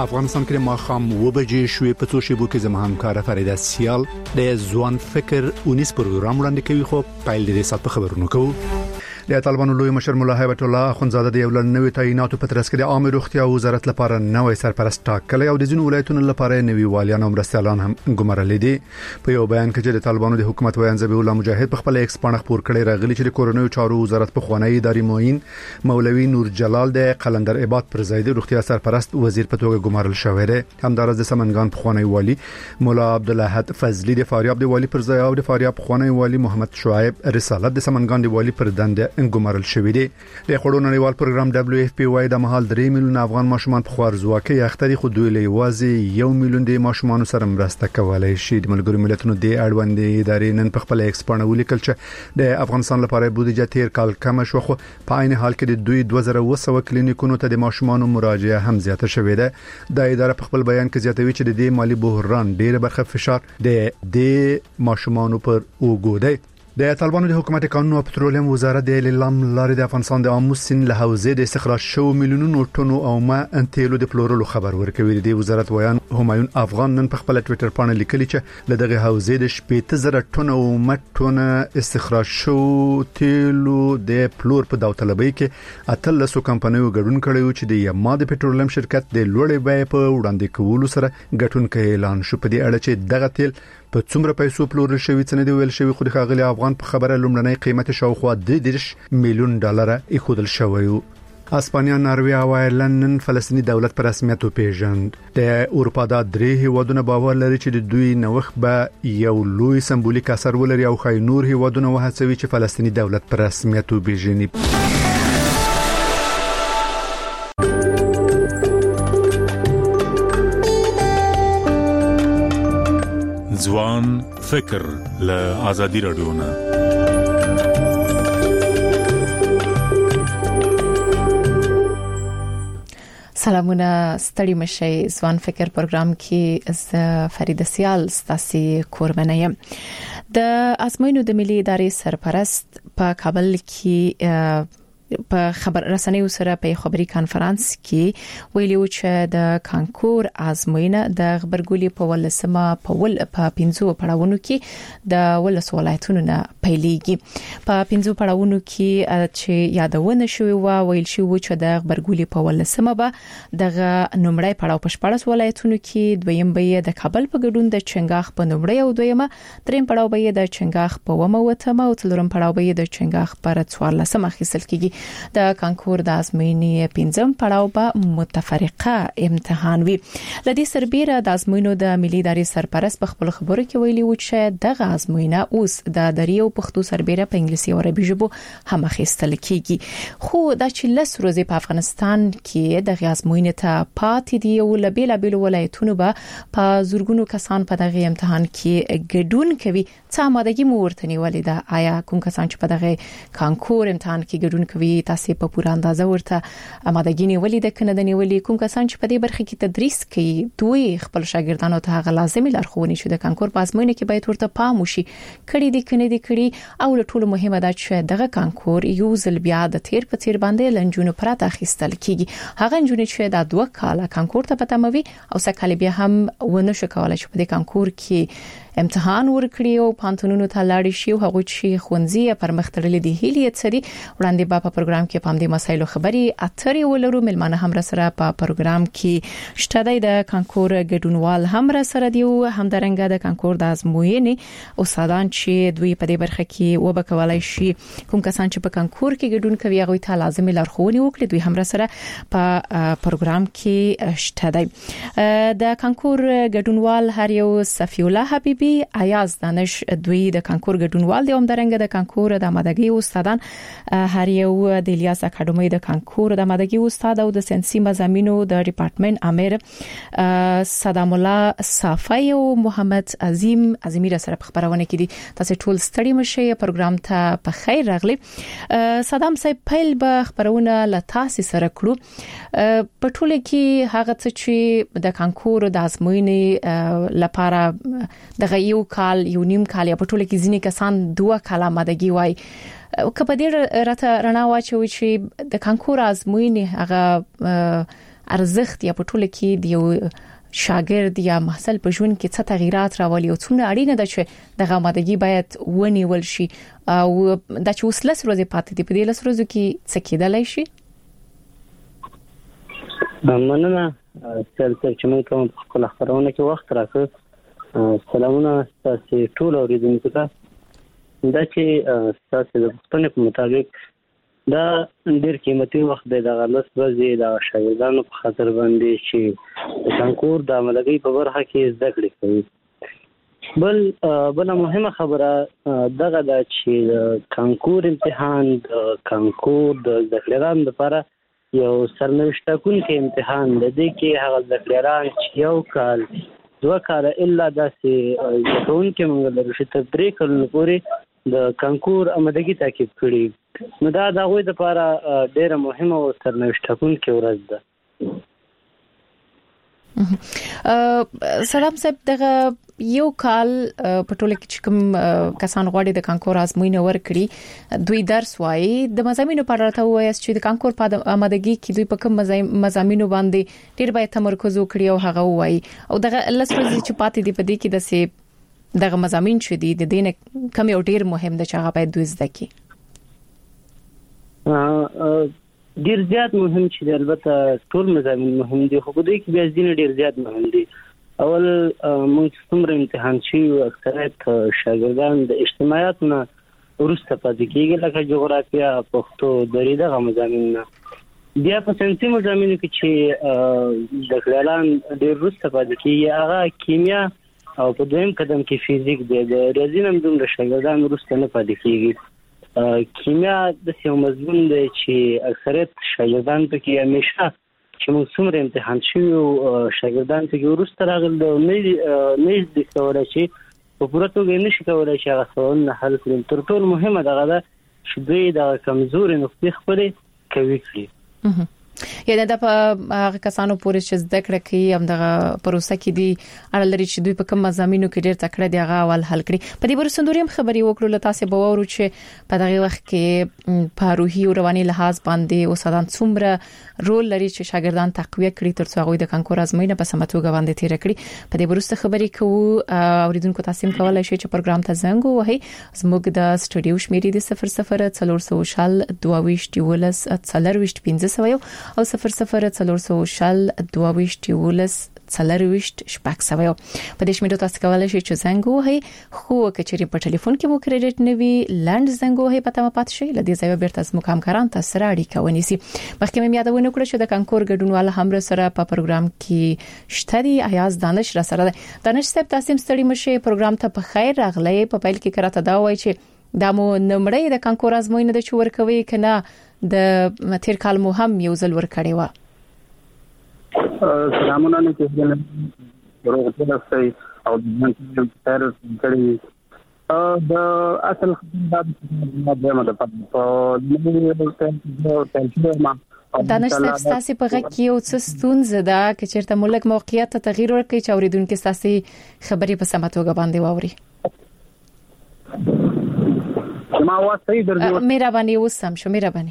افغانستان کې ماخام وبجې شوې په څو شیبو کې زموږ همکار فریده سیال د ځوان فکر 19 پروګرام وړاندې کوي خو پایل دې سات په خبرونو کوو. د طالبانو لوی مشر مولا هیبت الله اخونزاده د یو لنوي تعیناتو په ترڅ کې د عامه روغتیا وزارت لپاره نوې سرپرست ټاکلی او د ځینو ولایتونو لپاره نوي والیان او مرستيالان هم ګمارل دي. په یو بیان کې چې د طالبانو د حکومت وایي ذبیح الله مجاهد په خپل ایکس باندې خبر کړی راغلی چې د کورونو چارو وزارت په خوانی اداري معین مولوي نور جلال د قلندر عباد پر ځای د روغتیا سرپرست وزیر په توګه ګمارل شوی دی. همدارس د سمنګان په خوانی والی مولا عبدالاحد فضلی د فاریاب د والی پر ځای او د فاریاب خوانی والی محمد شعیب رسالت د سمنګان د والی پر دنده ګمارل شوی. د خړو نړیوال پروګرام WFP وايي د مهال 3 میلیون افغان ماشومان په خوارزواکي اختري خو دوی له وازي 1 میلیون د ماشومان سره مرسته کولای شي. د ملګرو ملتونو د اړوندې ادارې نن په خپل ایکسپانه ولیکل چې د افغانستان لپاره بودیجه تیر کال کم شو خو په عین حال کې د دوی 2200 کلینیکونو ته د ماشومان مراجعه هم زیاته شوې ده. د اداره په خپل بیان کې زیاتوي چې د دې مالی بحران ډیره برخه فشار د ماشومان پر وګوري. د طالبانو د حکومت قانون او پټرولیم وزارت د اعلان لارې د افغانستان د امو سین له حوزې د استخراج شو میلیونونو ټنو او ما انتیلو د پلورلو خبر ورکوي. د وزارت ویان همایون افغان نن په خپل ټوئیټر باندې لیکلي چې له دغه حوزې د 18000 ټنو او ما ټنو استخراج شو تیلو د پلور په داوطلبۍ کې اتلسو کمپنیو ګډون کړی چې د یما د پټرولیم شرکت د لوړې بیې په وړاندې کولو سره ګټونکي اعلان شو. په دې اړه چې دغه تیل په څومره پیسو پلورل شوی څنګه دی ویل شوی خو د خاغلی افغان په خبره لومړنۍ قیمت شاوخوا 3 میلیون ډالر ایښودل شوی. اسپانیا، ناروې او آیرلند نن فلسطینی دولت پر رسمیت پیژند. د اروپا د 3 هیوادونو باور لري چې د دوی نوښت به یو لوی سمبولیک اثر ولري او خای نور هیوادونه وهڅوي چې فلسطینی دولت پر رسمیت پیژني. ځوان فکر له آزادي رادیو نه. سلامونه، ستړي مشي. ځوان فکر پروګرام کې ز فریده سیال ستاسو کوربنه یم. د ازموینو د ملي ادارې سرپرست په کابل کې په خبر رسنیو سره په خبري کانفرنس کې ویلي و چې د کانکور ازموینه د خبرګولي په ولسمه په 15 پړاوونو کې د ولسوالایتونو نه پیلېږي. په 15 پړاوونو کې چې یادونه شوی و ویل شو چې د خبرګولي په ولسمه به دغه نمړی پړاو په 14 ولایتونو کې، دویم به د کابل په ګډون د چنګاخ په نمړی او دویمه دریم پړاو به د چنګاخ په ومه وتمه او څلورم پړاو به د چنګاخ پر 14 اخیستل کیږي. د کانکور د ازموینې 15م پړاو به متفرقه امتحان وي. لدې سربېره د ازموینو د ملي ادارې سرپرست په خپل خبرو کې ویلي و چې دغه ازموینه اوس د دریو پښتو سربېره په انګلیسي او عربي ژبه هم اخیستل کیږي. خو د چلس ورځې په افغانستان کې د ازموینې ته پاتې دی او لبیل ولایتونو به په زورګونو کسان په دغه امتحان کې ګډون کوي. څه آمادګي مو ورته نیولې ده؟ آیا کوم کسان چې په دغه کانکور امتحان کې ګډون کوي تاسو په پوره اندازه ورته آمادګي نیولې ده کنه د نیولې؟ کوم کسان چې په دې برخه کې تدریس کوي دوی خپل شاګردانو ته هغه لازمي لارښوونې شو د کانکور په ازموینه کې باید ورته پام وشي کړي دي کنه دي کړي. او له ټولو مهمه ده چې دغه کانکور یو ځل بیا د تیر په تیر باندې لنجونو پراته اخیستل کیږي. هغه لنجونې چې د 2 کاله کانکور ته پتموي او سکه بیا هم ونه شو کولای چې په دې کانکور کې امتحان ورکړي او پانتونونو ته لاړ شي او هغه چې خونځي پرمختللي دي هلي اتسري وړاندې په پروګرام کې پام دې مسایلو خبري اتري ولرو. ملمانه هم سره په پروګرام کې شته د کانکور ګډونوال هم سره دی او هم درنګ د کانکور د ازموینې او سادان چې دوی په دې برخه کې وبکولای شي کوم کسان چې په کانکور کې ګډون کوي هغه ته لازمي لارښوونې وکړي. دوی هم سره په پروګرام کې شته دی. د کانکور ګډونوال هر یو صفی الله حبیبی ایاز دانش دوی د کانکور ګډونوال دی هم درنګ د کانکور د آمادګي استادان هر یو د الیاس اکاډمي د کانکور د آمادګي استاد او د سنسي مضامینو د ډپارټمنټ امیر صدام الله صافی او محمد عظیمی را سره خبرونه کړي. تاسو ټول ستړي مشه پروګرام ته په خیر راغلی. صدام صاحب پیل به خبرونه لتاسي سره کړو په ټوله کې هغه څه چې د کانکور د ازموینې لپاره د یو کال یو نیم کال یا په ټوله کې ځینې کسان 2 کاله آمادګي وای. کله دې راته رڼا واچوي چې د کانکور ازموینې هغه ارزښت یا په ټوله کې د یو شاګرد یا محصل په ژوند کې څه تغیرات راولي او څومره اړینه ده چې د آمادګي باید ونیول شي او د چې وسلس ورځې پاتې دي په دې لس ورځو کې څه کېدلای شي؟ مننه چې موږ کوم خپل خبرونه کې وخت راکړ. سلامونه تاسو ټول اوریدونکو ته. دا چې تاسو د پښتنې په مطابق دا ډېر قیمتي وخت دی د غلط ورځې د شاګردانو په خاطر باندې چې د کانکور د عملګي په برخه کې زده کړې کوي. بل مهمه خبره دغه دا چې د کانکور امتحان د کانکور د زده کړیانو لپاره یو سرنوشت کوونکی امتحان دی چې هغه زده کړیان چې یو کال 2 کال الا داسې ځکهون کې موږ لرو چې تر 3 کلونو پورې د کانکور آمادګي تعقیب کړي. نو دا د غوي د لپاره ډېره مهمه او سرنوشت کوونکی ورځ ده. سلام صاحب دغه یو کال په ټوله کې کوم کسان غواړي د کانکور ازموینه ورکړي دوی درس وایي د مضامینو په اړه ته وایي چې د کانکور په آمادګي کې دوی په کوم مضامینو باندې ډېر باید تمرکز وکړي او هغه وایي او دغه لسرځي چې پاتې دی په دې کې د سي دغه مضامین چې دي د دینه کم یو ډېر مهم د چاغه باید دوی زده کړي. ډیر زیات مهم چې البته ټول مضامین مهم دي خو دوی کې بیا ځینې ډیر زیات مهم دي. اول موږ څومره امتحان شي اکثریت شاګردان د اجتماعیات نه ورسته پاتې کیږي لکه جغرافیا پښتو درې دغه مضامین نه. بیا په ساينسي مضامینو کې چې د کلان ډیر ورسته پاتې کیږي هغه کیمیا او په دویم قدم کې فزیک دی. د ریاضي نم دومره شاګردان ورسته نه پاتې کیږي. کیمیا د یو مضمون دی چې اکثریت شاګردان پکې همیشه چې موږ څومره امتحان شي او شاګردان ته ورسته راغلي نه دي کولای شي په پوره توګه نشي کولای شي هغه سوالونه حل کړي. تر ټولو مهمه دغه چې دوی د کمزوري نقطې خپلې کوي کړي. یعنی دا په هغه کسانو پورې چې زده کړه کوي هم دغه پروسه کې دي اړه لري چې دوی په کوم مضامینو کې ډېر تکړه دي هغه اول حل کړي. په دې برسندوري هم خبري وکړو تاسو به وورو چې په دغه وخت کې په روحي او رواني لحاظ باندې اوسادان څومره رول لري چې شاګردان تقویه کړي ترڅو هغه د کانکور ازموینه په سمتوګه باندې تیر کړي. په دې برسته خبري کوو اوریدونکو تاسو هم کولای شئ چې پروګرام ته زنګ ووهئ. زموږ د سټوډیو شمیرې د 00 422 12 15 او 00 شپږ په دې شمیرو تاسو کولای شئ چې زنګ ووهئ خو کچېری په ټلیفون کې مو کریډټ نوي لاند زنګ ووهئ پته ما پات شي لدې ځای بیرته زموږ همکاران تاسو سره اړیکه ونیسي. مخکې مې یادونه کړې چې د کانکور ګډونوال هم سره په پروګرام کې شته دي. ایاز دانش را سره دانش صاحب تاسو ستړي مشه پروګرام ته په خیر راغلی. په پیل کې کراته دا وایي چې د مو نمړې د کانکور ازموینه د چور کوي کنه د تیر کال مو هم یو ځل ور کړی و. سلامونه نه کېږي ورغته نفسي او د تر کړي د اصل خدمت د دانش تاسو په غږ کې یو څه ستونزه ده چې چیرته ملک موقعیت ته تغییر ورکړي چې اوریدونکو تاسو خبرې په سمه توګه باندې واوري. ما واسطه درځي مهرباني وسم شو مهرباني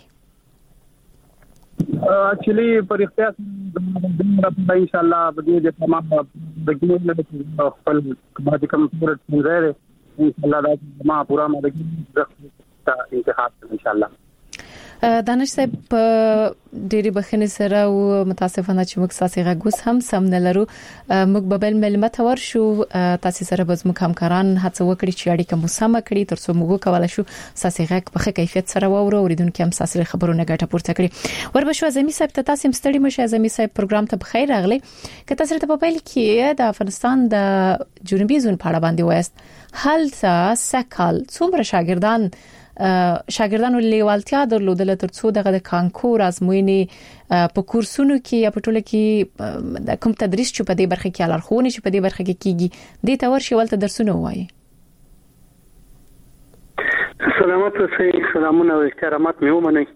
اکچولی پر اختیار ان شاء الله بدیو د تمام د ګلو خپل باندې کوم صورت منځره ان شاء الله دا ما پورا ما د انتخاب ان شاء الله. دانش صاحب ډېری بخنه سره او متاسفانه چې موږ ساسي غوس هم سم نه لرو. موږ به بل معلومات ورشو تاسو سره به موږ همکاران هڅه وکړي چې اړیکه مو سم کړي ترڅو موږ کولای شو ساسي غږ په ښه کیفیت سره وورو اوریدونکو هم ساسي خبرونه ګټه پورته کړي. وربشو زمي صاحب ته تاسو مستړي مشه زمي صاحب پروګرام ته بخیر راغلی. که تاسو ته په پیل کې د افغانستان د جنوبي زون په اړه باندې وایست هلته سکهال څومره شاګردانو لیوالتیا درلودل ترڅو د کانکور ازموینې په کورسونو کې یا په ټوله کې د کوم تدریس چې په دې برخه کې لارښوونه چې په دې برخه کې کیږي د تور شولته درسونه وایي. سلامات اوسئ. سلامونه او احترامات مې ومنئ.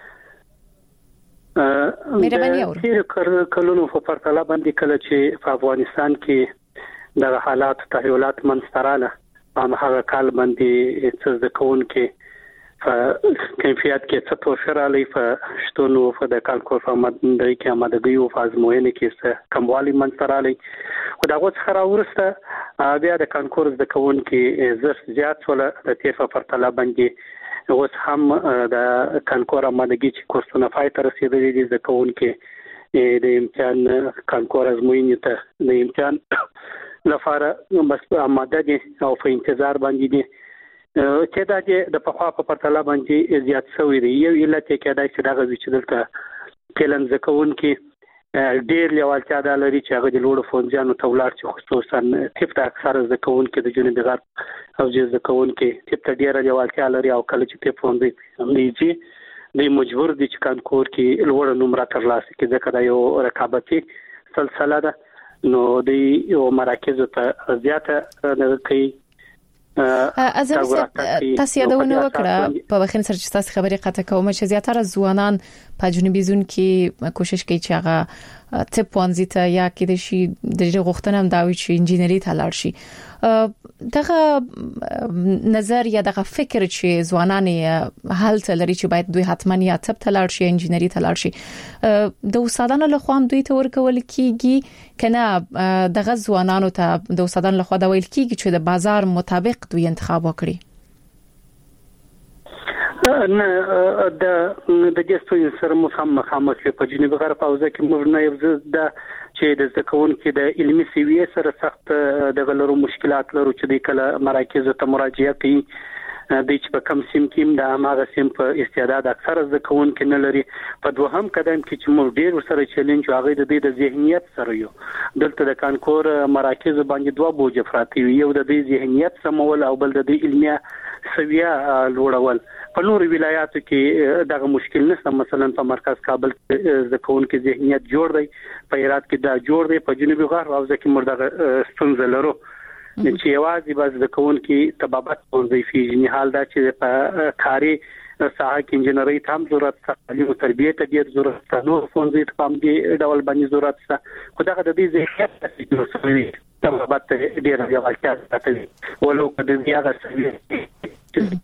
مهرباني اورو. چې کلونو په پرتله باندې کله چې په افغانستان کې د حالات تحولات منستراله هم هغه کال باندې څه د کون کې کیفیت کې څه توفیر علی فشتونو فد کانکور فمندري کې آمادګي او فازموینه کې څه کموالی منځ رالی او دا اوس خرا ورسته بیا د کانکور د کون کې زر زیات ولا د تیفه پر طلب باندې اوس هم د کانکور آمادګي چې کورسونه پای ته رسیدلي دي د کون کې د امتحان کانکور ازموینې ته د امتحان لپاره بس آماده دي او په انتظار باندې دي چې دا د پخوا په پرتله باندې زیات شوی دی یو علت کې دا چې دا غوښتل چې دلته کلن زکون کې ډېر لیوالتیا د لري چې هغه د لوړو فونځانو تولار چې خصوصا تپ د اکثر زکون کې د جنوبي غرب او د زکون کې تپ ته ډېر لیوالتیا لري او کله چې تپ فونځي دیږي د مجبور دي چې کانکور کې لوړ نمره ترلاسه کړي ځکه دا یو رقابتي سلسله ده نو د یو مراکز ته زیاته کوي تاسو یادونه وکړه په وخت سره چې تاسو خبرې قطع کوم چې زیاتره ځوانان په جنوبي زون کې کوشش کوي چې هغه ټپ وانځي ته یا کې د شي د غوښتنه هم دا وي چې انجینری ته لاړ شي دغه نظر یا دغه فکر چې ځوانان حالت لري چې باید دوی حتما یا ټپ ته لاړ شي انجینری ته لاړ شي د استادانو له خوا دوی ته ورکول کیږي کنه دغه ځوانانو ته د استادانو له خوا دا ویل کیږي چې د بازار مطابق دوی انتخاب وکړي نه د دې سره مخامخ په جنوبي غرب اوزه کې موږ نه یو د چې د ځکون کې د علمي سیوی سره سخت د غلرو مشکلات لرو چې د کله مراکز ته مراجعه کوي د چې په کم سیم کې د هغه سیم په استعداد اکثر ځکون کې نه لري په دوهم قدم کې چې موږ ډیر سره چیلنج هغه د دې د ذهنیت سره یو دلته د کانکور مراکز باندې دوه بوج پراتی یو د دې ذهنیت سمول او بل د دې علمي سویا لوړول په نور ولایاتو کې دغه مشکل نشته مثلا په مرکز کابل ځکون کې ذهنیت جوړ دی په هرات کې دا جوړ دی په جنوبي غرب او ځکه موږ دغه ستونزه لرو چې یوازې بس ځکون کې تبابت وظیفي جنحال دا چې په کاري ساحه کې انجنیری ته ضرورت ته تعلیم او تربیه ته ډیر ضرورت ته نو فونځي ته هم دي ډول باندې ضرورت ته خو دغه د دې ذهنیت څخه تبابت ډیر یوالتیا ته ولو کده هغه سوي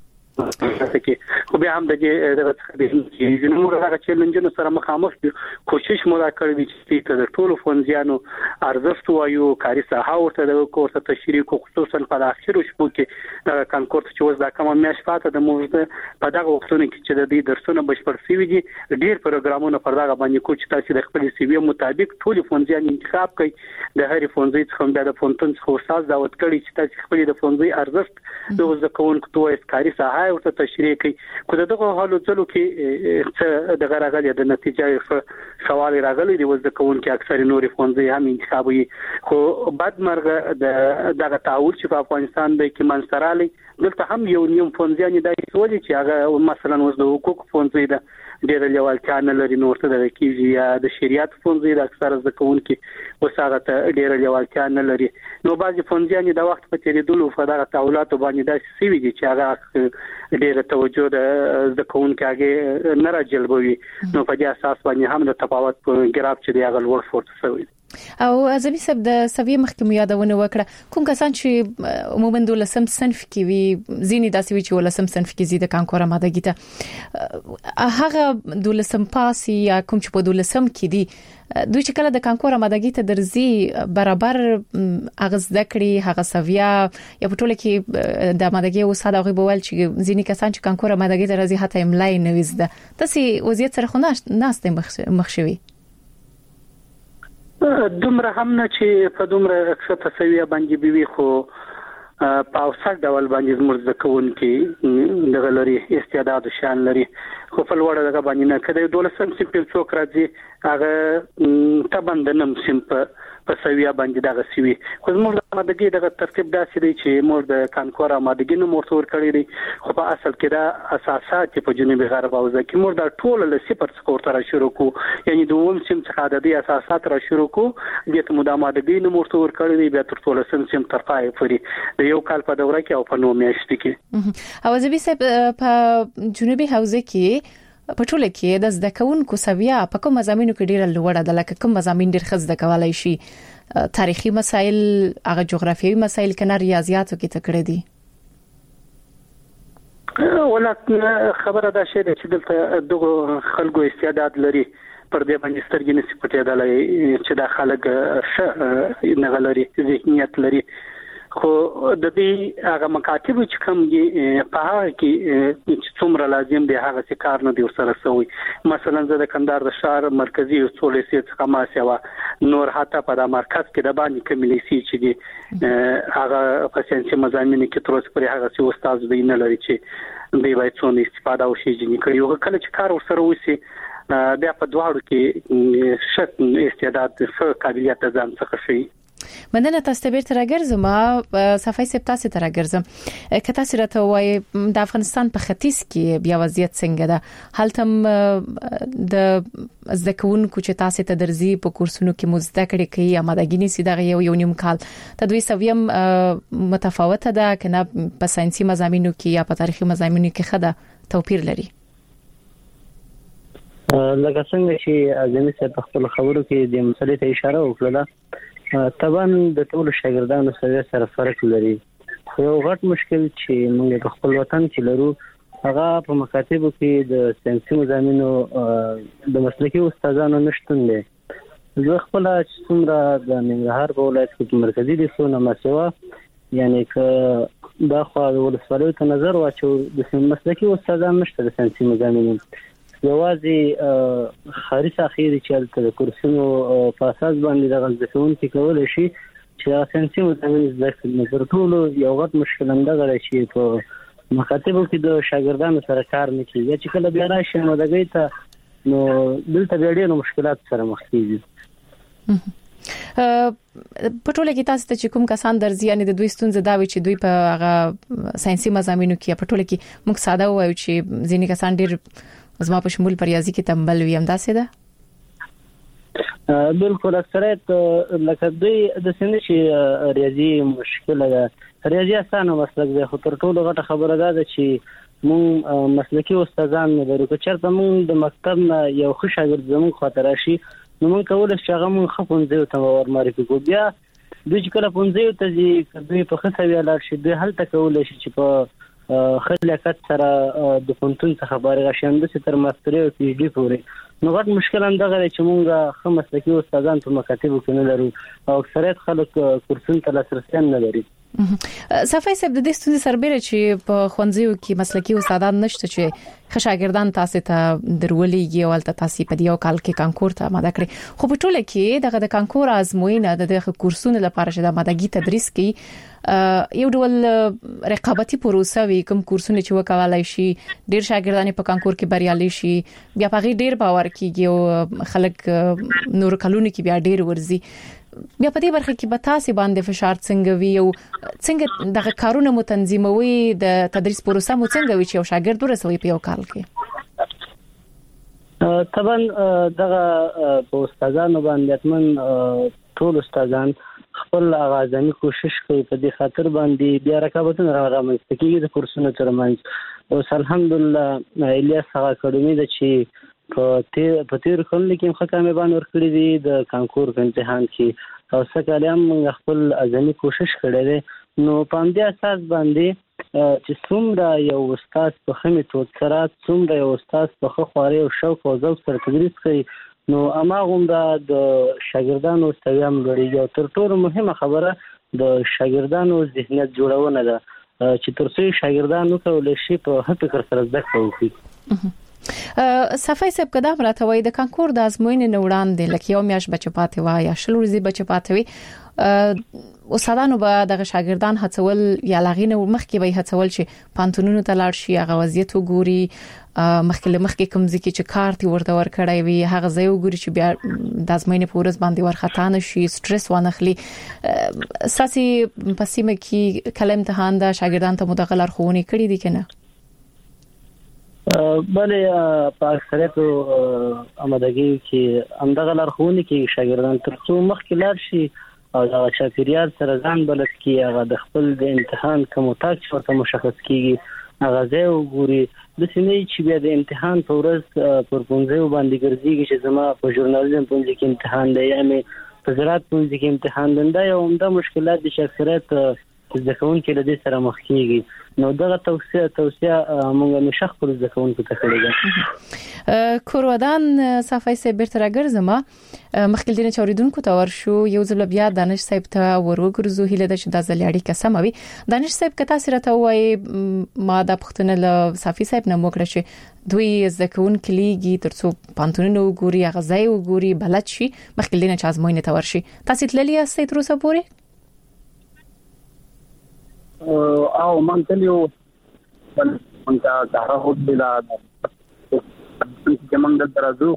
خو بیا هم دغه چې جنوب هغه چیلنجونو سره مخامخ دي کوشش مو دا کړی چې د ټولو فونځیانو ارزښت وایو کاري ساحه ورته د کورس تشریح خصوصا په اخیرو شپو کې کانکور چې وز دا کوم میاش فاته د موږ په دغه وختونو کې چې د دې درسونه بشپړ شوي دي ډیر پروګرامونه پر دغه باندې کوچ تاسو د خپل سی وی مطابق ټول فونځیان انتخاب کړئ د هرې فونځي څخه د فونټون څخه استاد دعوت کړي چې تاسو خپل د فونځي ارزښت د وزکونکو توې کاري ساحه ورته تشریح کوي خو دغه حالو ځلو کې څه د غراغلي د نتیجې سوال راغلي دی وزکونکو اکثر نوري فونځي هم انتخابوي خو بعد مرګ دغه تعهد چې په افغانستان د کې منځرالي دلته هم یو نیم فونځيان دای سولې چې هغه مثلا وز د حقوق فونځي ده ډېر لیوالتیا نه لري نور ته د کیږي یا د شریعت فونځي د اکثر ځکونکو وساغت ډېر لیوالتیا نه لري نو بعضي فونځيان د وخت په تیریدلو فدغه تعهدات باندې د سوي دي چې هغه ډېر توجه د ځکونکو هغه نه راجلبوي نو په دې اساس باندې هم د تفاوت ګراب چې دی هغه ورته فورت شوی او ازمي سب د سوي مخکمه یادونه وکړه کوم کسان چې عموما د لسم صنف کې وي زینی داسې وی چې ولسم صنف کې زیاده کانکور آمادګی ته هغه د لسم پاس یا کوم چې په د لسم کې دي دوی چې کله د کانکور آمادګی ته درځي برابر اغاز دکړي هغه سویا یا په ټوله کې د آمادګی او ساده غو بول چې زینی کسان چې کانکور آمادګی ته راځي حتی املای نویزده تاسو وضعیت سره خو ناشته مخشوي دومره هم نه چې په دومره اکثر سویا باندې بيوي خو په اوسط ډول باندې زموږ ځکون کې د غلري استعداد شان لري خو په لوړه دغه باندې نه کده دولسم سیمپل څوک راځي هغه تبندنم سیمپ په سویا باندې دغه سوي خو زموږ د آمادګي دغه ترتیب داسې دی چې موږ د کانکور آمادګي نو مرتور کړی دی خو په اصل کې دا اساسات په جنوبي غرب او ځکه موږ د ټول له صفر څخه تر شروع کو یعنی دوم سیم څخه د دې اساسات را شروع کو د ته آمادګي نو مرتور کړی دی بیا تر ټول سیم تر پای پورې د یو کال په دوره کې او په نو میاشت کې او زبي سب په جنوبي حوزه کې پټوله کې د زدکونکو سویا په کوم مضامینو کې ډیره لوړه ده لکه کوم مضامین ډیر خز د کولای شي تاریخي مسایل هغه جغرافیوي مسایل کنه ریاضیاتو کې تکړه دي ولا خبره دا شی چې دلته دغه خلکو استعداد لري پر دې باندې سترګې نشي پټېدلای چې دا خلک نه غلري ذهنیت لري خو د دې هغه مکاتب چې کوم دي په هغه کې څومره لازم دی هغه څه کار نه دی سره سوی مثلا زه د کندهار د شهر مرکزی اصول څخه ما سیوا نور حتی په د مرکز کې د باندې کمیلیسي چې دي هغه په ساينسي مضامین کې تر اوسه پرې هغه څه استاد دی نه لري چې دوی باید څونه استفاده وشي چې کړي کله چې کار ورسره وسی بیا په دواړو کې شت استعداد څخه قابلیت ځان څخه شي مننه تاسو ته بیرته راګرځم صفای سپ تاسو ته راګرځم که تاسو راته وایي د افغانستان په ختیځ کې بیا وضعیت څنګه ده هلته د ځکهونکو چې تاسو ته درځي په کورسونو کې مزده کړي کوي امادګی نسی دغه یو نیم کال تدوی سویم متفاوته ده کنه په ساينسي مضامینو کې یا په تاریخي مضامینو کې خده توپیر لري لکه څنګه چې اعظمي صاحب په خپل خبرو کې د مسلې ته اشاره وکړه طبعا د ټول شاګردانو سره فرق لري خو یو غټ مشکل چې موږ په خپل وطن کې لرو هغه په مکاتبو کې د ساينسي مضامینو د مسلکي استادانو نشټون دی زه خپل څومره د ننګرهار په ولایت کې مرکزی دي سونه مسوا یعنی که دا خو د ولسوالۍ ته نظر واچو د مسلکي استادان نشته د ساينسي مضامینو یوازې خاري ساخيري چې د کورسونو په اساس باندې د غزدون کې کول شي چې ساينسي مضامین ذکر نظر ټول یو غټ مشکل اندغه شي په مکاتبو کې د شاګردانو سره کار نه کیږي چې کله بیا راشي نو دغه ته نو دلته بیا ډېر مشکلات سره مخ کیږي په ټوله کې تاسو ته کوم کسان درځي یعنی د دوی ستونزې دا وي چې دوی په هغه ساينسي مضامینو کې په ټوله کې موږ ساده وایو چې ځینې کسان ډېر زما په شمول پر ریاضي کې تنبل وي هم داسې ده بالکل اکثریت لکه دوی د سند چې ریاضي مشکله ده ریاضي اسانه مسلک دی خو تر ټولو غټه خبره ده چې مون مسلکي استادان لرو چې چرته مون د مکتب یو ښه شاګرد زموږ خاطر شي نو مون کول چې هغه مون خپونځي ته ور معرفي کو بیا دوی چې کله پونځي ته ځي دوی په خسوي لار شي دوی هلته کول شي چې په خلکت سره د پونتون څخه بارغه شاند چې تر ماستری او پی ایچ ډی پورې نو غټ مشکل هم دغه چې مونږه خو مسلکي استادان په مکاتبو کې نه لرو او اکثریت خلک کورسونو ته لاسرسي نه لري صفای صاحب د دې ستونزې سربېره چې په خوندزیو کې مسلکي استادان نشته چې خشاګردان تاسو ته درولېږي او تل تاسو په دیو کال کې کانکور ته آماده کړی خو په ټوله کې دغه د کانکور ازموینه د کورسونو لپاره چې د آمادګي تدریس کوي یو ډول رقابتي پروسه وي کوم کورسونه چې وکولای شي ډیر شاګردان په کانکور کې بریالي شي بیا په ډیر باور کیږي او خلک نور کلونه کې بیا ډیر ورزي بیا په دې برخه کې به تاسو باندې فشار څنګه وي او څنګه دغه کارونه متنظموي د تدریس پروسه مو څنګه وي چې یو شاګرد ورسوي په یو کال کې طبعا دغه په استادانو باندې اتمن ټول استادان خپل اغازاني کوشش کوي په دې خاطر باندې بیا رقابتونه رامنځته کیږي د کورسونو ترمنځ او الحمدلله الیاس هغه اکاډمي د چې په تیر کال کې هم کامیابان ورکړي دي د کانکور په امتحان کې او څنګه هم خپل اغازاني کوشش کړی دی نو په دې اساس باندې چې څومره یو استاد په خمه توڅرا څومره یو استاد په خواري او شوق او ذوق سره تدریس کوي نو اماغم د شاګردانو استویام لري او تر ټولو مهمه خبره د شاګردانو ذهنیت جوړونه ده چې ترڅو شاګردانو کولای شي په هڅه فکر سره زده کوي صفای صاحب کدا راته وای د کانکور د ازموینې نوړان دي لکه یو میاش بچ پاتې وای یا شل ورځې بچ پاتې وي استادانو به د شاګردان هڅول یا لغینه مخکې به هڅول شي پانتونونو ته لاړ شي هغه وضعیت وګوري مخکې کوم ځکه چې کارت ورته ورکړای وي هغه ځای وګوري چې بیا د ازموینې په ورځ باندې ورختانه شي سټرس وانخلي ساسي پسیمه کې کلم ته هاندا شاګردان ته مدغلر خوونی کړی دي کنه بلې په اکثریت آمادګي کې همدغه لارښوونې کې شاګردان ترڅو مخکې لاړ شي او دا چاپیریال سره ځان بلد کی هغه د خپل د امتحان کوم تاک ورته مشخص کیږي هغه ځای وګوري د سینې چې بیا د امتحان په ورځ پر پونځه باندې ګرځيږي چې زما په ژورنالیزم پونځه کې امتحان دی یا مې په زراعت پونځه کې امتحان دی دا یو عمده مشکلات دي چې اکثریت ځکهونکي له دې سره مخ کیږي. نو دغه توصیه موږ نشه خپل ځکهونکو ته کړې ده. کورودان صافي سه بیرته راګرځم مخکې دینه چوریدونکو ته ورشو یو ځل بیا دانش صاحب ته ورګرځو هله د شدا زلیاړي قسم وي. دانش صاحب کته سره ته وای ما د پښتون له صافي صاحب نه موکړه چې دوی ځکهون کلیږي ترڅو پانتونونو ګوري غزای وګوري بلد شي مخکې دینه چا ازموینه ته ورشي. تاسو تللی یاستئ تر اوسه پورې؟ او من تلیو من تا هو بلا چې موږ د درازو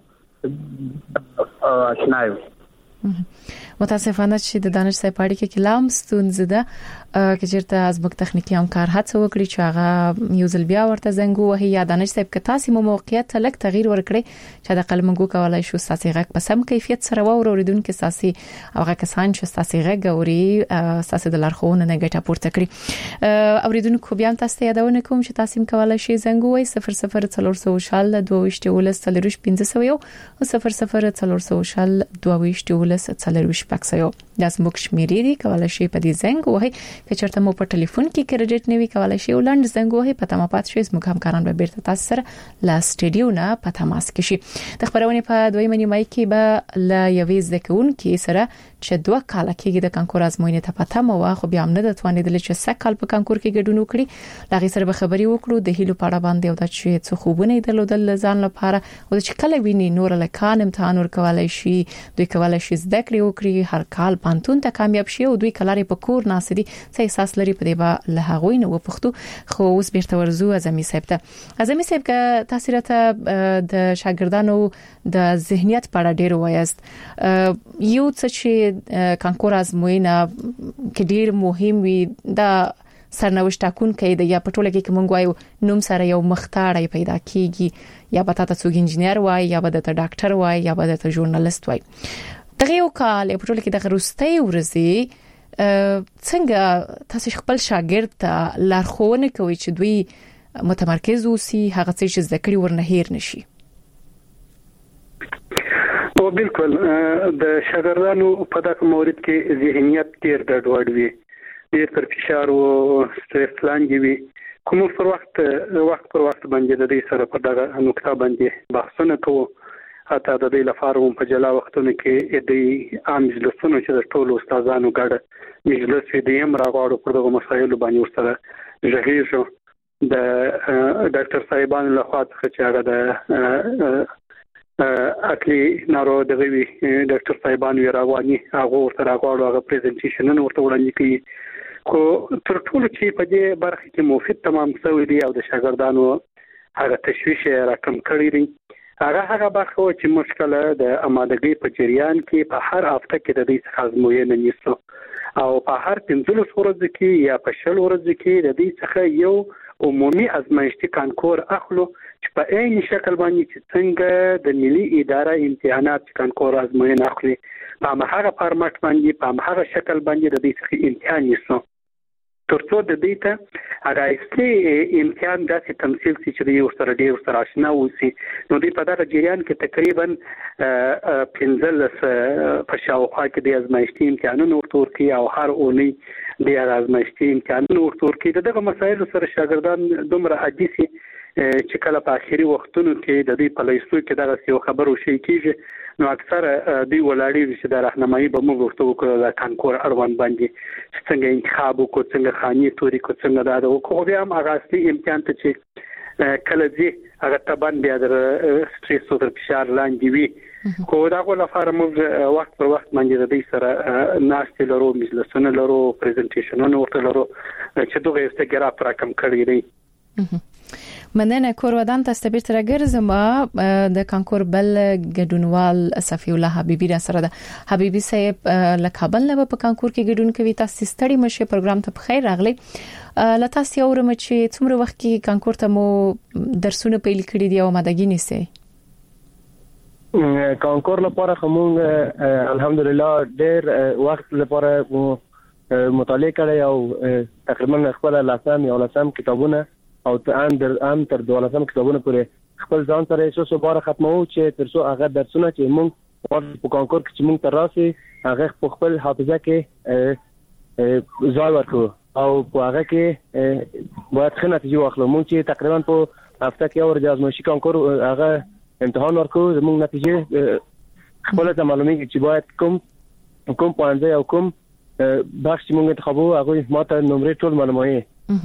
آشنایو. متاسفانه چې د دانش صاحب اړیکه کې لام ستونزه ده چې چیرته از مک تخنیکی همکار هڅه وکړي چې هغه یو ځل بیا ورته زنګ وهي یا دانش صاحب که تاسو مو موقعیت لک تغییر ورکړي چې د قلمګو کولای شو ساسي غږ په سم کیفیت سره وروریدونکو ساسي هغه کسان چې ساسي غږ اوري ساسي د لارښوونه نه ګټه پورته کړي. اوریدونکو بیا تاسو ته یادونه کوم چې تاسو کولای شئ زنګ ووي 00 شال 22 تلروش 1500 او 00 شال 22 پکسیو داس موږ شمیرې دي کولای شي په دې زنګ وهي چې چرته مو په ټلیفون کې کریډټ نیوي کولای شي ولند زنګ وهي په تمه پات شي موږ همکاران به بیرته تاسو سره لا سټډیو نه په تماس کې شي. د خبرونه په دویمه نیمه کې به لا یوې ځکهون کې سره چې 2 کال کې د کانکور ازموینې ته پته مو خو بیا هم نه د توانیدل چې سکه په کانکور کې ګډون وکړي. لاغي سره به خبري وکړو د هیلو پاړه باندې او د چې څه خوبونه درلودل ځان لپاره او چې کله ویني نور لکان امتحان ورکولای شي دوی کولای شي زده کړې وکړي هر کال پانتون ته کامیاب شي او دوی کلاري په کور ناسدي څه احساس لري په دې با له هغوی نه وپختو. خو اوس بیرته ورزو اعظمي صاحب ته. اعظمي صاحب که تاسو راته د شاګردانو د ذهنیت په اړه ډیر وایست یو څه چې کانکور ازموینه کې ډیر مهم وي دا سرنوشت ټاکون کوي د یا پټوله کې کوم غوايو نوم سره یو مختاړی پیدا کیږي یا به تاسو څوک انجنیر وای یا به تاسو ډاکټر وای یا به تاسو ژورنالیست وای. دغه یو کال په پټوله کې د غروستۍ ورځي څنګه تاسو خپل شاګرد ته لارښوونه کوي چې دوی متمرکز اوسي هغه څه چې ذکر ورنه هیر نشي؟ او بالکل د شاګردانو په دغه مورید کې ذهنیت ډیر ګډوډ وي ډیر پر فشار او سټرس لاندې وي. کوم پر وخت پر وخت باندې د دې سره په دغه نقطه باندې بحثونه کوو حتی د دې لپاره په جلا وختونو کې د عام مجلسونو چې د ټولو استادانو ګډ مجلس دې هم راغواړو پر دغه مسایلو باندې ورسره ژغېږو. د ډاکټر صاحبانو له خوا څخه چې هغه د اکلی نارو دغه وی ډاکټر صاحبانو راغواني هغه ورته راغواړو هغه پریزنټیشن ورته وړاندې کوي. خو تر ټولو چې په دې برخه کې مفید تمام شوی دی او د شاګردانو هغه تشویش راکم کړی دی هغه برخه چې مشکله د آمادګۍ په جریان کې په هر هفته کې د دې ازموینې نیسو او په هر 15 ورځو کې یا په 10 ورځو کې د دې څخه یو عمومي ازمایښتي کانکور اخلو چې په عین شکل باندې چې څنګه د ملي اداره امتحانات کانکور ازموینه اخلي په هغه فارمټ باندې په هغه شکل باندې د دې څخه امتحان نیسو ترڅو د دې ته هغه اصلي امتحان داسې تمثيل چې د یو سره ډیر سره آشنا وسی نو دې په دغه جریان کې تقریبا 15 په شاوخوا کې د ازمایښتي امتحانونو ورکړي او هر اونۍ د ازمایښتي امتحانونو ورکړي دغه مسایل سره شاګردان دومره عادي سي چې کله په اخیری وختونو کې د دې په لیستو کې دغه یو خبرو شي کیږي نو اکثر دی ولاړی چې د راهنمایي به موږ ورته وکړو د کانکور اړوند باندې څنګه انتخاب وکړو څنګه خاني توري کو څنګه دا وکړو بیا هم هغه اصلي امتحان ته چې کله دې هغه تبان بیا د سټریس او د فشار لاندې وي خو دا غو لپاره موږ وخت پر وخت باندې د دې سره ناشته لرو مجلسونه لرو پریزنټیشنونه ورته لرو چې دوی استګرا پر کم کړی دی. مننه کورودان تاسو به تر ګرځم د کانکور بل ګډونوال صفی الله حبیبی را سره ده. حبیبی صاحب له کابل نه په کانکور کې ګډون کوي تاسو ستړي مشه پروګرام ته بخیر راغلی. لته تاسو اورم چې څومره وخت کې کانکور ته مو درسونه پیل کړی دی او مادګی نیسي؟ کانکور لپاره کوم الحمدلله ډېر وخت لپاره مطالعه کړی او تقریبا خپل لاسام کتابونه او ام تر 12 کتابونه پورې خپل ځان سره څه بار ختمو چې ترڅو هغه درسونه چې موږ په کانکور کې چې موږ تر راسي هغه په خپل حافظه کې ځای ورکړو او په هغه کې باید ښه نتیجه واخلو. موږ چې تقریبا په هفته کې اور د ازمایشي کانکور هغه امتحان ورکو، زموږ نتیجه خپل ته معلومیږي چې باید کوم پوهنځی او کوم بخش چې موږ انتخابو هغه ماته نمرې ټول معلوموي.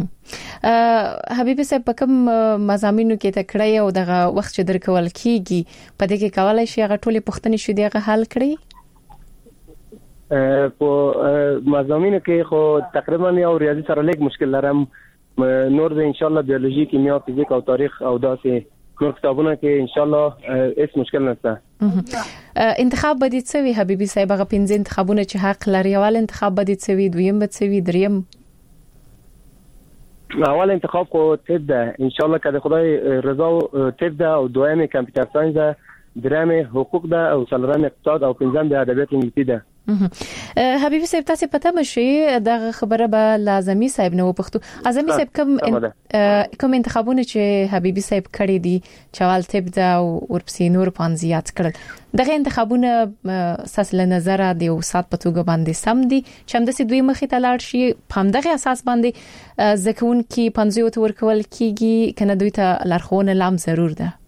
حبیبي صاحب په کوم مضامینو کې تکړه او دغه وخت چې درکول کیږي په دې کې کولای شي هغه ټولې پوښتنې شو دغه حل کړي؟ په مضامینو کې خو تقریبا یو ریاضي سره لیک مشکل لرم، نور د ان شاء الله بیولوژي، کیمیا، فزیک او تاریخ او داسې نور کتابونه کې ان شاء الله هیڅ مشکل نشته. انتخاب بدی څوي حبیبي صاحب؟ هغه 5 انتخابونه چې حق لري، اول انتخاب بدی څوي، دویم به څوي، دریم؟ اول انتخاب خو طب ده ان شاء الله که خدای رضا طب ده، او دویم کامپیوټر ساينس ده، دریم حقوق ده، او څلورم اقتصاد، او پنځم د ادبیات انګلیسي ده. حبیبي صاحب تاسو پته مشي د خبره به لازمي صاحب نو پښتو اعظمي صاحب کوم انتخابونه چې حبیبي صاحب کړی دي چوال طب ده او ورپسې نور پانزيات کړل، دغه انتخابونه ساس له نظر د اوسات په توګه باندې سم دي چې هم د دوی مخې ته لاړ شي په همدغه اساس باندې ځکهون کې پانزيو ته ورکول کیږي کنه دوی ته لارښوونه لام ضرور ده؟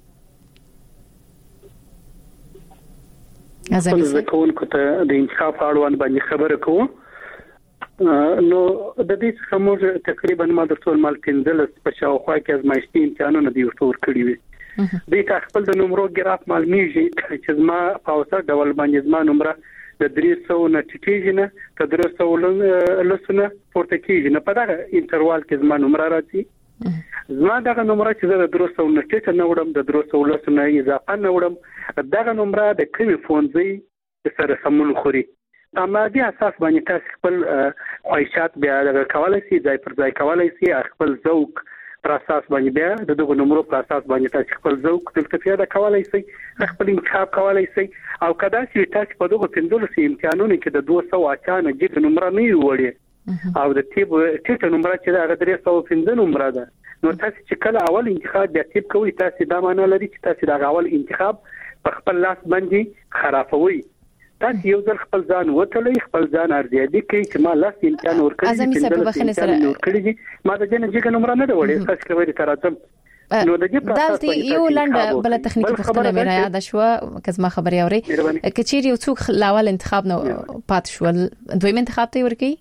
زه کوونکو ته د انتخاب اړوند باندې خبره کوم. نو د دې څخه موږ تقریبا ما د ټول مال 15 په شاوخوا کې ازمایښتي امتحانونه دی ورته کړی وي. د تا خپل د نمبر ګراف معلومیږي چې زما په اوسط ډول باندې زما نمبر د 300 نه ټیټیږي نه تر 300 لسنه پورته کیږي نه، په دغه انټروال کې زما نمبر راځي. زما دغه نمبر چې د 300 نه ټیټ نه وړم، د 300 لسنه اضافه نه وړم، دغه نمبر د کومي فونځي سره سمون خوري. اما دې اساس باندې تاسو خپل خواهشات بیا کولای شئ، ځای پر ځای کولای شئ، خپل ذوق پر اساس باندې بیا دغه نمبر پر اساس باندې تاسو خپل ذوق دلته پیدا کولای شئ، خپل انتخاب کولای شئ. او کدا چې تاسو په دغه 15 امتحانونو کې د 298 جټ نمبر نه وړي او د تیب ټیټ نمبر چې دا 315 نمبر ده، نو تاسو چې کله اول انتخاب بیا تیب کوي تاسو دا معنی لري چې تاسو دا اول انتخاب په خپل لاس باندې خرافوي. تاسو یو ځل خپل ځان وټلې، خپل ځان ارزیابي کوي چې ما لاس امتحان ورکړی اعظمي صاحب بخنه سره ما د جن جګ نمبر نه وړي، تاسو کوي تر راځم. نو د دې دلته یو لاند بل تخنیکی پوښتنه مې را یاد شو که زما خبري اوري کچيري یو څوک لاول انتخاب نو پات شو دویم انتخاب ته ورکی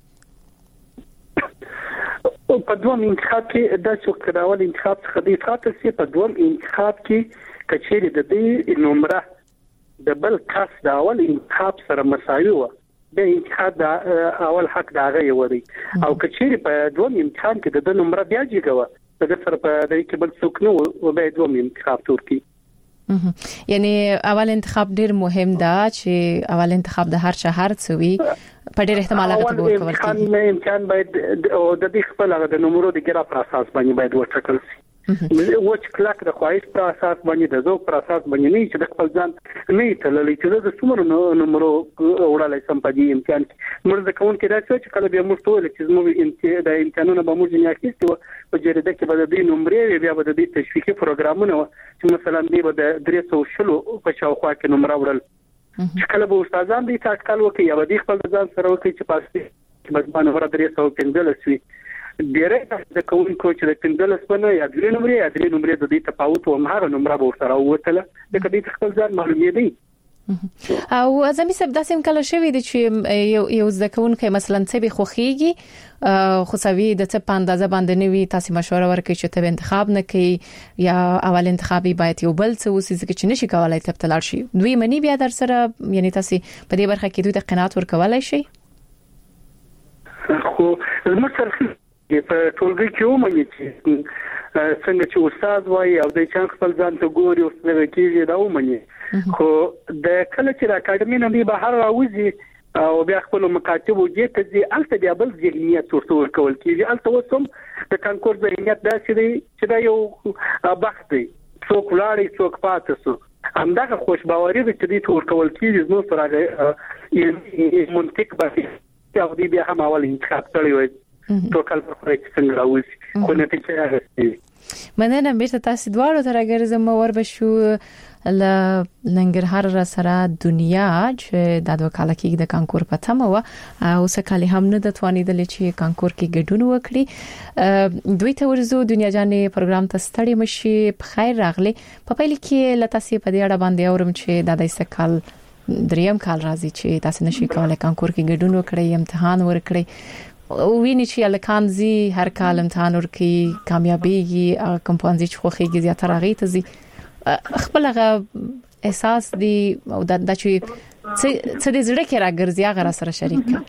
په دوم انتخاب کې د څوک راول انتخاب څخه د خاطر سي په دوم انتخاب کې کچيري د دې نمبر د بل کس د اول انتخاب سره مساوي و، د انتخاب د اول حق دا غي ودی، او کچيري په دوم امتحان کې د نمبر بیا جګو د سره په دې کې بل څوک نو او به دوم انتخاب تورکی. یعنی اول انتخاب ډیر مهم ده چې اول انتخاب د هر شهر څوي په ډیر احتمالات به ورکول کیږي. امکان باید د دې خپل د نمبرو د ګراف پر اساس باندې باید وټاکل شي. وچ کلاک د خواهش پر اساس باندې د ذوق پر اساس باندې نه چې د خپل ځان نه تللی چې د څومره نمبرو وړلای سم په دې امکان موږ د کوم کې راځي چې کله به موږ ټول چې زموږ د امکانونو به موږ نه اخیستو په جریده کې به د دې نمبرې بیا به د دې تشویقي پروګرامونه چې مثلا دی به د 300 په شاوخوا کې نمبر وړل چې کله به استادان دې تاکل وکي یا به خپل ځان سره وکي چې پاسې چې مزبان ور 315 شي ډیره د کوونکو چې د 15 سپنه یا د نمبرې د دې تفاوت او مهاره نمبر به سره وته د کدي خپل ځان معلومې دي. او اعظمي صاحب داسې کله شوی دی چې یو ځکهونکو مثلا څه به خوخيږي خو سوي د څه پاندازه باندې نوي تاسو مشوره ورکړئ چې ته انتخاب نه کوي یا اول انتخابي باید یو بل څه وسې چې نشي کولای ته تلل شي دوی منی بیا در سره یعنی تاسو په دې برخه کې دوی د قناعت ورکولای شي. خو زموږ سره په ټولګي کې ومني چې څنګه چې استاد وایي او د چا خپل ځان ته ګوري او څنګه کېږي دا ومني، خو د کله چې د اکاډمي نه بهر راوځي او بیا خپل مکاتب وجې ته ځي الته بیا بل ذهنیت ورته کول کېږي. الته وسم د کانکور ذهنیت داسې دی چې دا یو بخت دی، څوک لاړی څوک پاتې سو، همدغه خوشباوري چې دې تور کول کېږي نو سره منطق باندې او دې بیا هم اول انتخاب کړی وي ټوکل په خوري څنګه راوځي خو نتیجه راځي. مننه بیرته تاسو دواړو ته راګرځم وربشو لنګرهار سره دنیا چې د دوه کال کې د کانکور په تمه و او سکه هم نه د توانیدل چې کانکور کې ګډون وکړي دوی ته ورزو دنیا جانې پروګرام ته ستړي مشي په خیر راغلي په پیل کې لته په دې اړه باندې اورم چې د سکل دریم کال راځي چې تاسو نشي کولای کانکور کې ګډون وکړي امتحان ورکړي ویني چې الکان زی هر کال امتحان ورکړي کامیابیږي کمپانزي چې خوخيږي زیاتره غي ته زی خپل احساس دی او د چې څه دې زړه کې راګرځي هغه سره شریک کړه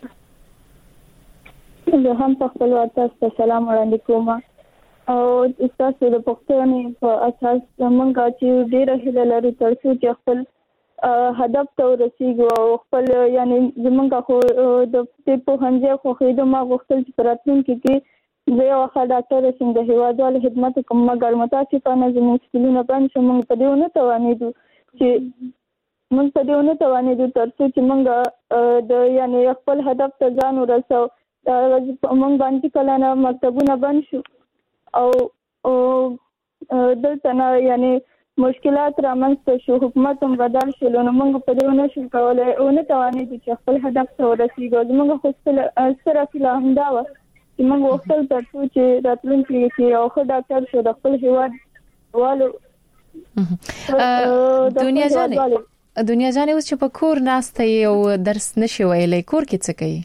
زه هم په خپل ورته سلام وړاندې کوم او تاسو د پښتنې په اساس موږ چې ډېر هیله لرو ترڅو چې خپل هدف ته ورسیږو او خپل یعنی زمونږ خو د په هنځه خو خېدو ما غوښتل چې راتلونکي کې زه یو ښه ډاکټر شم د هیوادوالو خدمت کوم مګر متاسفانه زموږ سکلونه باندې موږ په دې ونه توانېدو چې موږ په دې ونه توانېدو ترڅو چې موږ د یعنی خپل هدف ته ځان ورسو موږ باندې کله نه مکتبونه بند شو او دلته نه یعنی مشکلات رامنځته شو حکومت هم بدل شو نو موږ په دې ونه شو کولای او نه توانېدو چې خپل هدف ته ورسیږو موږ خو سره فلا همدا و چې موږ وختل ترڅو چې راتلونکي کې یو ښه ډاکټر شو د خپل هیواد والو دنیا جانې اوس چې په کور ناسته یو درس نشي ویلای کور کې څه کوي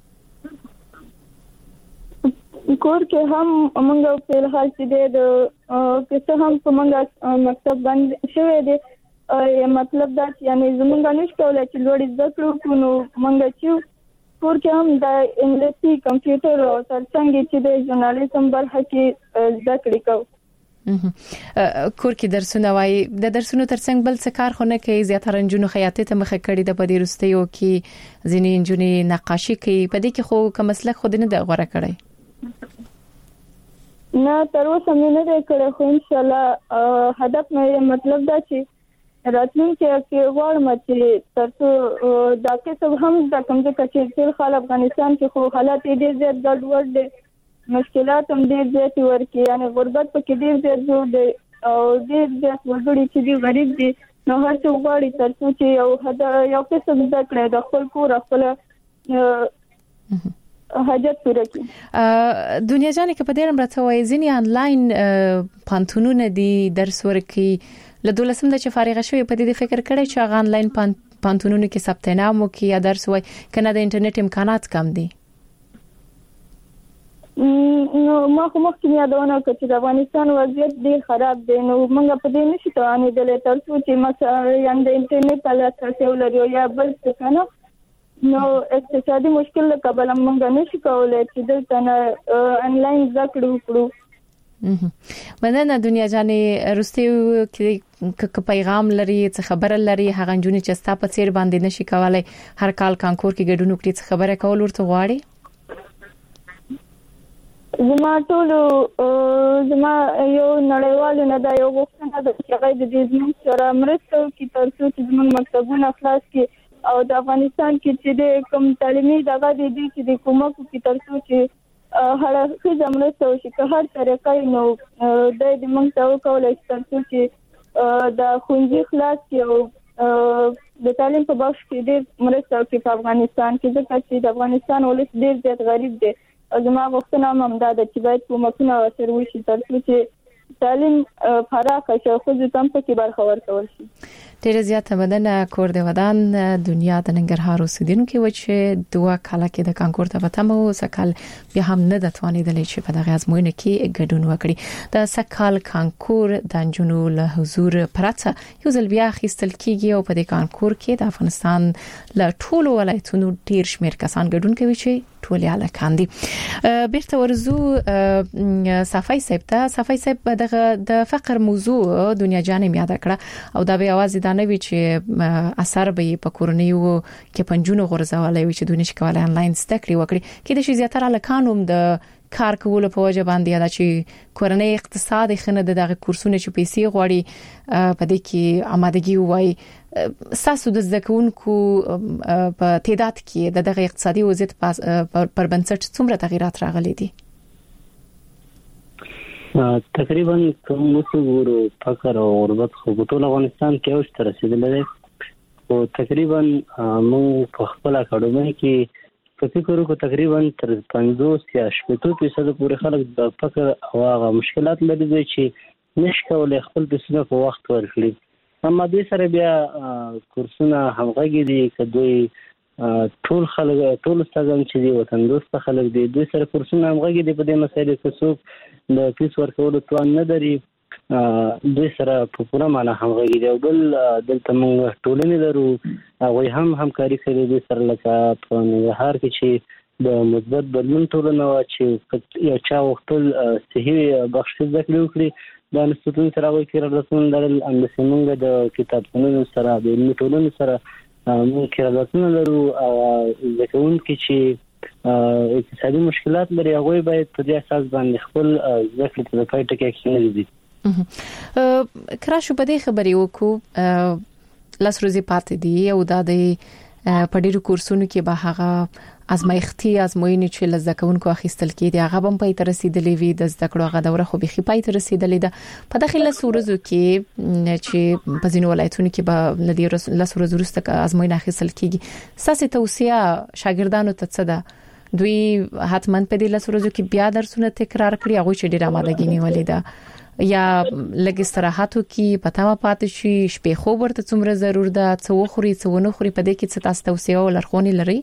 کور کې هم موږ په الحال چې د کیسه هم موږ مکتب باندې شوې دي مطلب دا چې یعنی زمونږ نشته ولې چې لوړ زده کړو نو موږ چې کور کې هم د انګلیسي کمپیوټر او ترڅنګ چې د ژورنالیزم برخه کې زده کړې کوو کور کې درسونه وای د درسونو ترڅنګ بل څه کار خو نه کوي زیاتره انجونو خیاطه ته مخه کړی د پدې رستیو کې ځینې انجونې نقاشي کوي پدې کې خو کوم مسلک خود نه د غوړه کړی نه تر اوسه مې نه کړی خو ان شاء الله هدف مې مطلب دا چې راتلونکي کې غواړم چې ترڅو دا کسب هم د کوم ځای چې خلک افغانستان کې خو حالات ډېر زیات ګډوډ دي مشکلات هم ډېر زیات ورکی یعنی غربت پکې ډېر زیات جوړ دی او ډېر زیات وګړي چې دی غریب دي نو هر څو غواړي ترڅو چې یو کسب زده کړي د خپل کور خپل حاجت پوره کړي دنیا جانې کې په دې رم راته وایي ځینې انلاین پانتونونه دي درس ورکي له 12 د چې فارغ شوی په دې فکر کړی چې هغه انلاین پانتونونه کې ثبت نام وکړي یا درس وای کنه د انټرنیټ امکانات کم دي نو ما خو مخکې یادونه کړ چې د افغانستان وضعیت ډېر خراب دی نو موږ په دې نشو توانېدلی ترڅو چې مثلا د انټرنیټ په لاسرسي ولرو یا بل څه کنه نو اقتصادي مشکل له کبله موږ نشو کولای چې دلته انلاین زده کړو وکړو مننه دنیا جانې روستیو کې پیغام لري څه خبره لري هغه جونې چې ستا په څیر باندې نشي کولای هر کال کانکور کې ګډون وکړي څه خبره کول ورته غواړي زما یو نړیوال نه دا یو غوښتنه ده چې هغه د دې زموږ سره مرسته وکړي ترڅو چې زموږ مکتبونه خلاص کړي او د افغانستان کې چې د کوم تعلیمي دغه دي چې د کومک کې ترڅو چې هر څه مرسته وشي که هر طریقې نو د موږ ته وکولای شي ترڅو چې د خوندې خلاص کړي او د تعلیم په بخش کې ډېر مرسته وکړي په افغانستان کې ځکه چې د افغانستان ولس ډېر زیات غریب دی زما غوښتنه هم دا ده چې باید کومکونه ورسره وشي ترڅو چې تعلیم پراخ شي خو ځکه هم پکې برخه ورکول شي ډېر زیات مدنه کور د ودان دنیا د ننګرهار اوسیدونکو و چې دوه کاله کې د کانکور ته وتمو سکل بیا هم نه د توانیدل چې په دغه ازموینه کې ګډون وکړي د سکل کانکور د انجونو له حضور پرته یو ځل بیا خېستل کیږي او په دې کانکور کې د افغانستان له ټولو ولایتونو ډیر شمیر کسان ګډون کوي چې ټول یاله کاندي بیرته ورزو صفای صاحب دغه د فقر موضوع دنیا جانې یاد کړه او دا به आवाज دا نه وی چې اثر به په کورنیو کې پنځونو غرزولای وي چې دونه شکواله انلاین ستکړي وکړي کې د شي زیاتره لکانوم د کار کولو په وجه باندې دا چې کورنۍ اقتصاد خنه دغه کورسونه چې پیسې غوړي په دې کې آمادګي وای ساسو د ځکونکو په تعداد کې دغه اقتصادي وضعیت پر بنسټ څومره تغیرات راغلي دي تقریبا کوم وګورو فقر او غربت خو ټول افغانستان کې اوس تر رسیدلې ده او تقریبا موږ په خپل اکاډمي کې فکر وکړو تقریبا تر 50 یا 70% پورې خلک د فقر او هغه مشکلات لري چې نشکول خپل پیسې په وخت ورکړي اما دې سره بیا کورسونه همغږي دي کدوې ټول خلک ټول استادان چې دي وطن دوست خلک دي دوی سره کورسونه همغږي دي په دې مسایلو کې څوک د فیس ورکولو توان نه لري دوی سره په پوره معنا همغږي دي او بل دلته موږ ټولنې لرو هغوی هم همکاري کوي دوی سره لکه په ننګرهار کې چې د مثبت بدلون ټولنه وه چې یو چا غوښتل صحي بخش زده کړې وکړي د انسټیټیوټ سره هغوی قراردادونه لرل همداسې موږ د کتابتونونو سره د علمي ټولنو سره موږ قراردادونه لرو او زده کوونکي چې اقتصادي مشکلات لري هغوی باید په دې اساس باندې خپل زده کړې ته د پای ټکی کېږدي. کراشو په دې خبرې وکړو لاس روزي پاتې دي او د په ډیرو کورسونو کې به هغه ازمایښتي ازموینې چې لزکونکو اخیستل کېدي هغه هم پای ته رسیدلې وي د زده کړو هغه دوره خو به پای ته رسیدلې ده په داخله سورزو کې چې په ځینو ولایتونو کې به لدی له سورزو وروسته ازموینه اخیستل کېږي ساسي توصيه شاګردانو ته څه ده دوی حتمن په دې له سورزو کې بیا درسونه تکرار کړي هغه چې ډیره آمادګي نیولې ده یا لګ استراحاتو کې پتاوه پاتې شي شپې خوب ورته څومره ضرور ده څو خوري څو نه خوري په دې کې څه تاسو توصيه او لارښوونې لري؟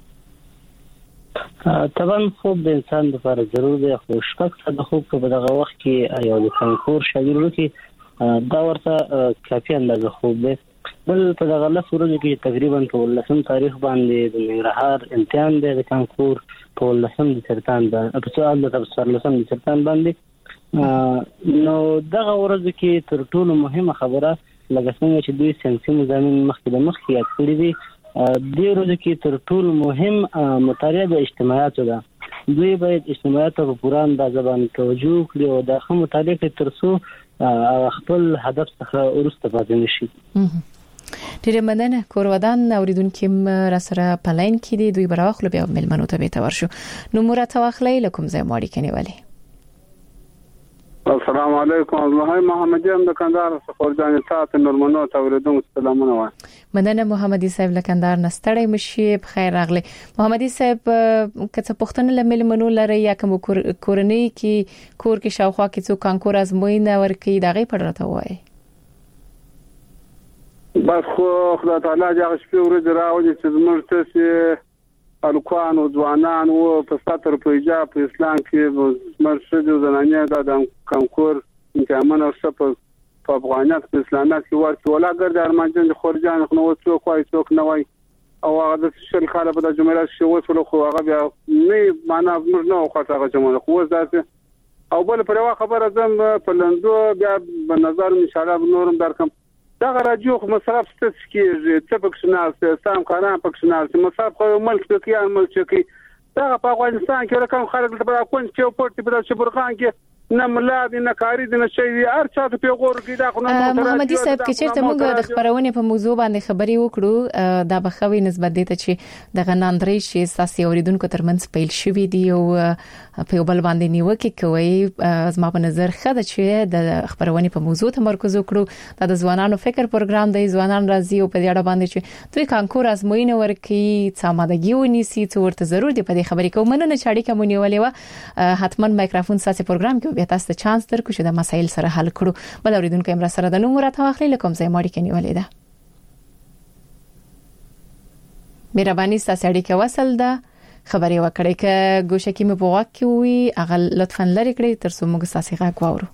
طبعا خوب د انسان لپاره ضروري دی خو شپږ ساعته خوب په دغه وخت کې یو د کانکور شاګرد کې دا ورته کافي اندازه خوب دی بل په دغه لس ورځو کې تقریبا په 19 تاریخ باندې د ننګرهار امتحان دی د کانکور په 19 د سرطان باندې په سوال د 19 د سرطان باندې نو دغه ورځ کې تر ټولو مهمه خبره لکه څنګه چې دوی ساينسي مضامین مخکې د مخکې یاد کړی دي د ورځ کې تر ټولو مهم مطالعه د اجتماعاتو ده دوی باید اجتماعاتو په پوره اندازه باندې توجه وکړي او د خپل مطالعه کې ترڅو خپل هدف څخه ورسته پاتې نشي. ډیره مننه کورودان اوریدونکو را سره پلاین کې دي دوی براخلو بیا ملمنو ته به تور شو نو مرته واخلې لکم زې ماړي کني ولی السلام علیکم الله محمد یم د کندهار څخه ځان ته نورمنو ته ورېدم سلامونه وایم مننه محمدي صاحب لکندهار نستړی مشي بخیر راغلی محمدي صاحب کڅ پښتون لمل منو لري یا کوم کورنۍ کې کور کې شاوخوا کې څو کانکور ازموینه ورکې دغه پړته وای بس خو خدای تعالی هغه شپه ورځ راوړي چې زموږ ته الکوان او ځوانان او په ستر په ایجاب په اسلام کې مرشد زنانه د کانکور امتحان او په افغانیت په اسلامات کې ورته ولاګر د ارمانجن خورجان خو نو څوک وای څوک نه وای او هغه د شل خاله په جمهوریت کې وصلو خو هغه بیا نه معنا موږ نه خاطر هغه جمهوریت خو ځاته او بل پر یو خبره زم په لندو بیا په نظر ان شاء الله نورم درکم دا راجو خو مصرف ستاسو کې څه پکښنال سام کاران پکښنال مصرف خو ملک کې ملک کې دا په افغانستان کې رقم خلک په کوم چې پورت په شبرغان کې نه ملاد نه کاری نه شي هر چا ته پیغور کې دا خو محمدي صاحب کې چیرته موږ د خبرونه په موضوع باندې خبري وکړو دا بخوي نسبت دي ته چې د غناندري شي ساسي اوریدونکو ترمنځ پیل شوې دي او په بل باندې نیوکه کوي زما په نظر خده چې د خبرونه په موضوع تمرکز وکړو د ځوانانو فکر پروګرام دی ځوانان راځي او په دې اړه باندې چې دوی کانکور ازموینه ورکي څامدګي ونیسي څو ورته ضرور دی په دې خبرې کوم نه چاړي کومونیولې و حتمان مایکروفون ساسي پروګرام کې بیا تاسو ته چانس درکو چې د مسایل سره حل کړو بل اوریدونکو امر سره د نوم راته واخلي لکم زې ماړي کني ولیدا مهرباني تاسو اړیکه وصل ده خبري وکړئ ک ګوشه کې مې په واک کې وي اغه لطفا لری کړئ تر څو موږ تاسو غږ واورو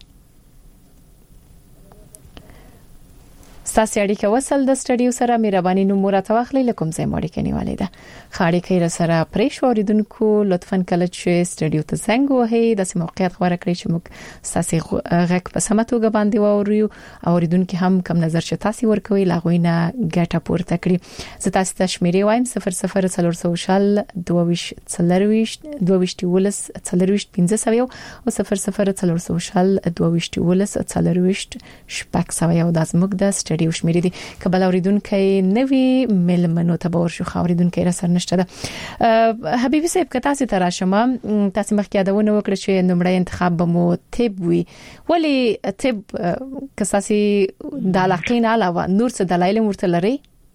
تاسو اړیکه وصل د سټډیو سره مهرباني نوم راته واخلئ لکم زې ماړي کني ولیدا خاړي کې را سره پرېښ اوریدونکو لطفا کله چې سټډیو ته زنګ وهي د موقعیت غوړه کړئ چې موږ تاسو غږ په سمتوګه باندې واورو اوریدونکو هم کم نظر چې تاسو ورکوي لاغوینه ګټه پورته کړی زه تاسو ته شمیرې وایم 00 22 40 22 ولس 40 15 او 00 22 40 40 شپږ سوي او د زموږ د ډېر شمیر دي کبل اوریدونکو نوی ملمنو ته باور شو خوریدونکو را سر نشته ده حبیبي صاحب کتا سي تراشمه تاسو مخکې یادونه وکړه چې نمړی انتخاب به مو طب وي ولی طب کساسي د علاقې نه علاوه نور څه دلایل ورته لري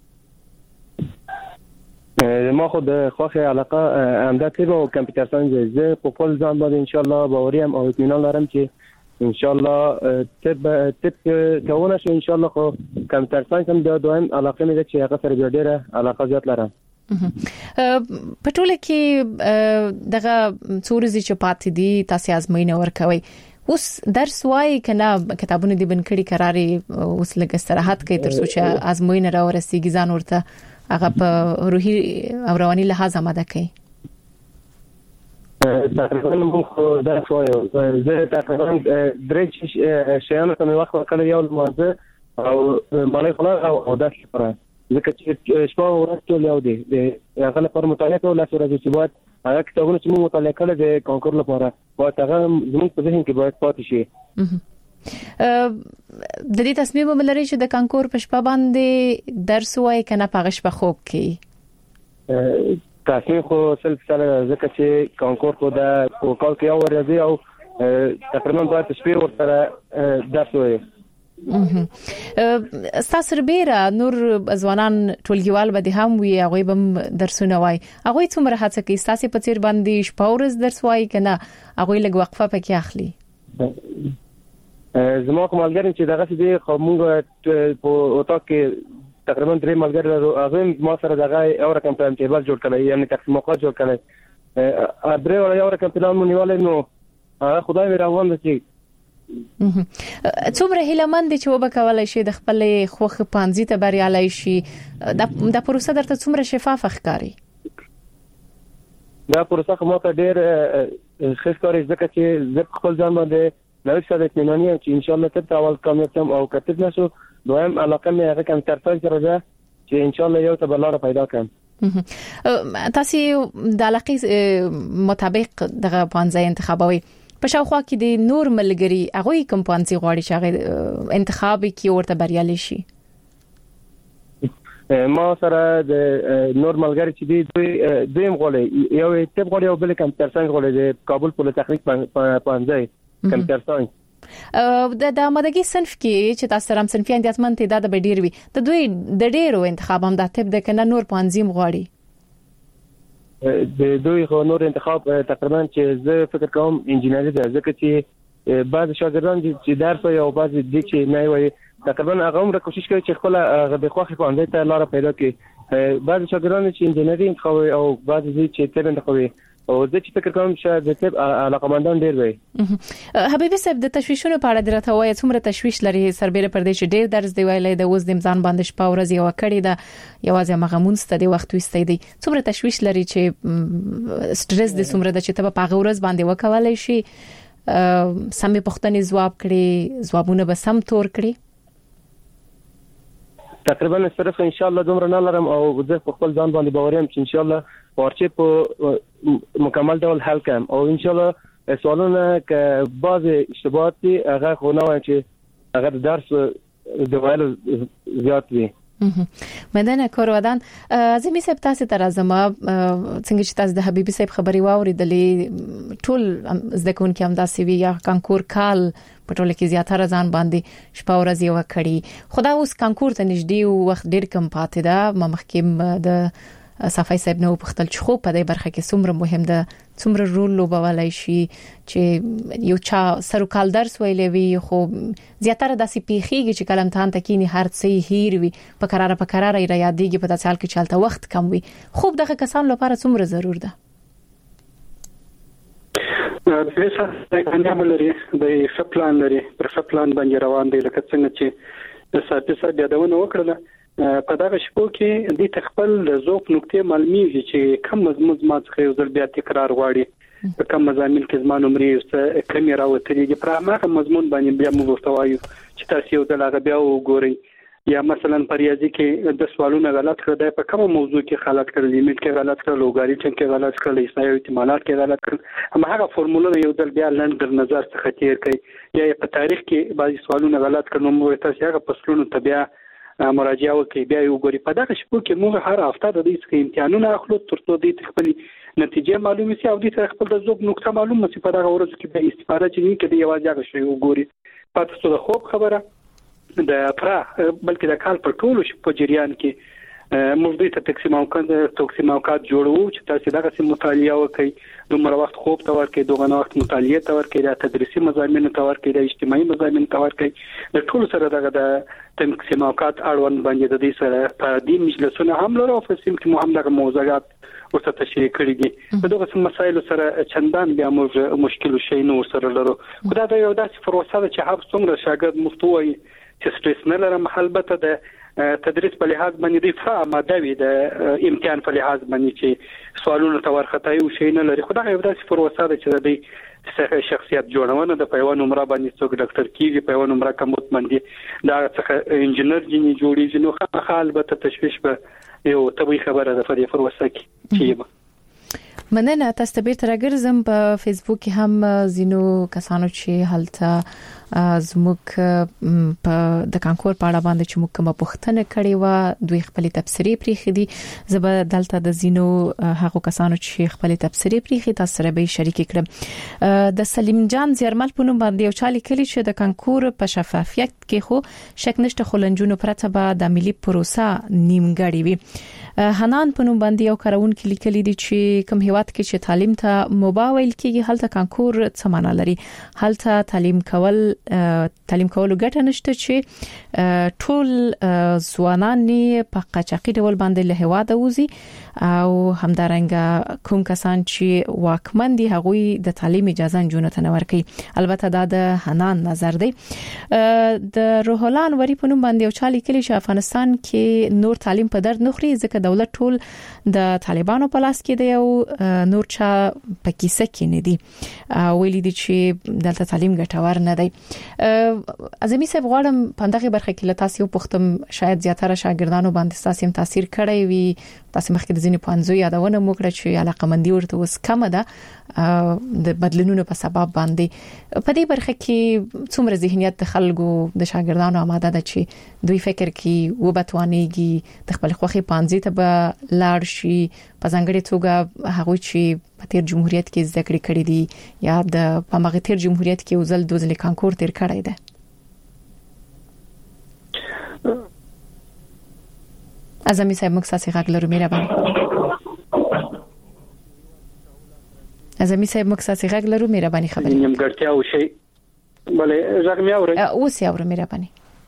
ما خود خوخه علاقه همدا طب او کمپیوټر ساينس زه په خپل ځان باندې ان شاء الله باوریم او اطمینان لرم چې ان شاء الله طب کوونه شو ان شاء الله خو کمپیوټر ساينس هم د دویم علاقه مې چې هغه سره ډیره علاقه زیات لرم پټوله کې دغه څورزي چې پاتې دي تاسو ازموینه ورکوي اوس درس وای کنه کتابونه دی بنکړي قراري اوس لګ استراحت کوي تر څو چې ازموینه را ورسیږي ځان ورته هغه په روحي او رواني لحاظ آماده کوي تقریبا موږ درس وایو زه تقریبا درې شیانو ته وخت ورکړی یو موضوع او مالي خلاص او درس لپاره ځکه چې شپه ورځ ټول یو دی هغه لپاره مطالعه کول لاسو راځي چې باید هغه کتابونه چې موږ مطالعه کړل د کانکور لپاره باید هغه زموږ په ذهن کې باید پاتې شي د دې تصمیم ملري چې د کانکور په شپه باندې درس وای کنه په شپه خوب کې تصمیم خو سلسله ځکه چې کانکور خو د کال کې اورځي او تقریبا باید شپه ورته درس وای ستاسو بیره نور ځوانان ټولګیوال به هم وي هغه به درسونه وای هغه څومره هڅه کوي ستاسو په چیر باندې شپه ورځ درس وای کنه هغه لږ وقفه پکې اخلي زما کوملګر چې دغه څه دی خو موږ په اوتا کې تقریبا 3 ملګر هغه ما سره دغه یو رقم ټایم ټیبل جوړ کړی یعنی تقسیمات جوړ کړی درې ولا یو رقم پلان مونږ نو خدای مې راوند چې څومره هیلمند چې وبکولای شي د خپل خوخ پانځي ته بریالي شي د پروسه درته څومره شفاف ښکاري دا پروسه کومه ته ډېر ښکاري ځکه چې زه خپل ځان باندې نو څه د اطمیناني چې ان شاء الله ته اول کامیاب شم او کتب نشو دویم علاقه مې هغه کم ترڅنګ سره ده چې ان شاء الله یو ته بلاره پیدا کړم تاسو د علاقې مطابق دغه پانځه انتخابوي په شاوخوا کې د نور ملګری هغه کوم پانځي غواړي چې انتخاب کې ورته بریالي شي ما سره د نور ملګری چې دی دویم غواړي یو ته غواړي او بل کم ترڅنګ غواړي د کابل پولیس تخنیک پانځه کمپیوټر ساينس د آمادګي صنف کې چې تاسو سره صنفي اندیاتمن تعداد به ډیر وي د دوی د ډیرو انتخاب هم د طب د کنه نور پانځیم غواړي د دوی خو نور انتخاب تقریبا چې زه فکر کوم انجینری ده ځکه چې بعض شاګردان چې درس او بعض دي چې نه وي تقریبا هغه هم کوشش کوي چې خپل د خوخي پاندې ته لار پیدا کړي بعض شاګردان چې انجینری انتخابوي او بعض دي چې طب انتخابوي او د چې فکر کوم چې د طب علاقمندان ډیر وي حبیبي صاحب د تشویشونو په اړه درته وایي څومره تشویش لري سربېره پر دې چې ډیر درس دی ویلې د اوس د امتحان باندې شپه ورځ یو کړی دا یوازې مغمون ستدي وخت وستې دی څومره تشویش لري چې سټرس د څومره د چې ته په هغه ورځ باندې وکولای شي سمې پوښتنې ځواب کړي ځوابونه به سم تور کړي تقریبا صرف ان شاء الله دومره نه لرم او زه خپل ځان باندې باورم چې ان شاء الله ورچې په مکمل ډول حل کوم او ان شاء الله سوالونه که بعض اشتباهات دي هغه خو نه وایي چې هغه درس د ویلو زیات وي مدنه کورودان زمي صاحب تاسو ته راځم څنګه چې تاسو د حبيبي صاحب خبري واوریدلې ټول زده کوونکي هم داسې وی یا کانکور کال په ټول کې زیاتره ځان باندې شپه ورځ یو کړی خدا اوس کانکور ته نږدې وخت ډیر کم پاتې ده مخکې د صفای صاحب نو په خپل خو په دې برخه کې څومره مهم ده څومره رول لوبولای شي چې یو چا سرکال درس ویلې وي خو زیاتره داسې پیخيږي چې کلم ته تکینی هر څه هیر وي په قرار یې را یادېږي په تاسو کې چالتہ وخت کم وي خوب دغه کسان لپاره څومره ضرور ده پیسه د کامیاب لري د خپلان لري پر خپلان باندې روان دی لکه څنګه چې د ساتي یادونه وکړه په دغه شپو کې د تخپل ذوق نقطې معلومیږي چې کم مضمون ما څخه یو ځل بیا تکرار غواړي په کم مضامین کې زما نمرې کمی راوتلې پر هغه مضمون باندې بیا موږ وایو چې تاسو یو ځل هغه بیا وګورئ یا مثلا په ریاضي کې د سوالونو غلط کړل په کومه موضوع کې غلط کړل لیمیټ کې غلط کړل لوګاریتم کې غلط کړل حسابي احتمالات کې غلط کړل هم هغه فرمولونه یو ځل بیا لاندې نظر څخه تیر کړئ یا په تاریخ کې بعضي سوالونه غلط کړل نو تاسو هغه فصلونو ته بیا مراجعه وکړي بیا یو ګوري په دغه شپو کې موږ هر هفته د دې څخه امتحانونه اخلو ترڅو د خپل نتیجه معلومه شي او د خپل د ذوق نقطه معلومه شي په دغه ورځ کې به استفاده چي کې د یوازې هغه شی وګوري پاتې څه د خوب خبره د افرا بلکې د کال په ټولو په جریان کې موږ د تقسیم اوقات جوړو چې تاسو دغه سم مطالعه وکړئ دومره وخت خوب ته ورکړئ دومره وخت مطالعه ته ورکړئ د تدریسي مضامین ته ورکړئ د اجتماعي مضامین ته ورکړئ د ټول سره دغه د تقسیم اوقات اړوند باندې د دې سره په دې مجلسونو هم لرو په سیم کې مهم دغه موضوعات ورته تشریح کړی دي په دغه مسایلو سره چندان بیا موږ مشکل شي نو سره لرو خدای دا یو داسې پروسه ده چې هر څومره شاګرد مفتوي چې سټریس نه لرم البته د تدریس په لحاظ باندې د فهم ماده وي د امتحان په لحاظ باندې چې سوالونه تور خطای او شي نه لري خدای یو داسې پروسه ده چې د شخصیت جوړونه د پیوان عمره باندې څوک ډاکټر کیږي پیوان عمره کومت باندې دا څخه انجنیر جنې جوړیږي نو البته تشویش به یو طبيعي خبره ده په پروسه کې چې مننه تاسو ته بیرته راګرځم په فیسبوک کې هم زینو کسانو چې هلته زموږ په د کانکور په اړه باندې چې موږ کومه پوښتنه کړې و دوی خپل تفسیری پریخي دي زبر دلته د زینو هغه کسانو چې خپل تفسیری پریخي تاسو سره به شریک کړم د سلیم جان زیرمل په نوم باندې یو چالي کلی چې د کانکور په شفافیت کې خو شک نشته خلنجونو پرته به د ملي پروسه نیمګړی وي حنان په نوم باندې یو کارون کې لیکلي دي چې کوم هیواد کې چې تعلیم ته موبایل کېږي هلته کانکور څه معنا لري هلته تعلیم کولو ګټه نشته چې ټول ځوانان په قاچاقي ډول باندې له هواده وځي او همدارنګه کوم کسان چې واکمن دي هغوی د تعلیم اجازه جنونو ته نه ورکړي البته دا د حنان نظر دی د روحلان وری په نوم باندې یو چالي کلی چې افغانستان کې نور تعلیم په درد نخري ځکه دولت ټول د طالبانو په لاس کې دی او نور چا په کیسه کې نه دي ویلي دي چې دلته تعلیم ګټور نه دی اعظمي صاحب غواړم په دغه برخه کې له تاسو پوښتم شاید زیاتره شاګردانو باندې تاسو تاثیر کړی وي تاسو مخکې د ځینې پوهنځو یادونه مو کړه چې علاقمندي ورته اوس کم ده د بدلونونو په سبب باندې په دې برخه کې څومره ذهنیت د خلکو د شاګردانو آماده ده چې دوی فکر کوي وبتوانيږي د خپل خوخي پانځي ته به لاړ شي په ځانګړي توګه هغه چې په تیر جمهوریت کې زده کړې کړې دي یا د پامغه تیر جمهوریت کې وزل دوزل کانکور تیر کړی ده اعظمي صاحب مکساسي غږ لرو مهرباني اعظمي صاحب مکساسي غږ لرو مهرباني خبرې نیمګړتیا او شی بلې غږ مې اوري اوس یې اورم مهرباني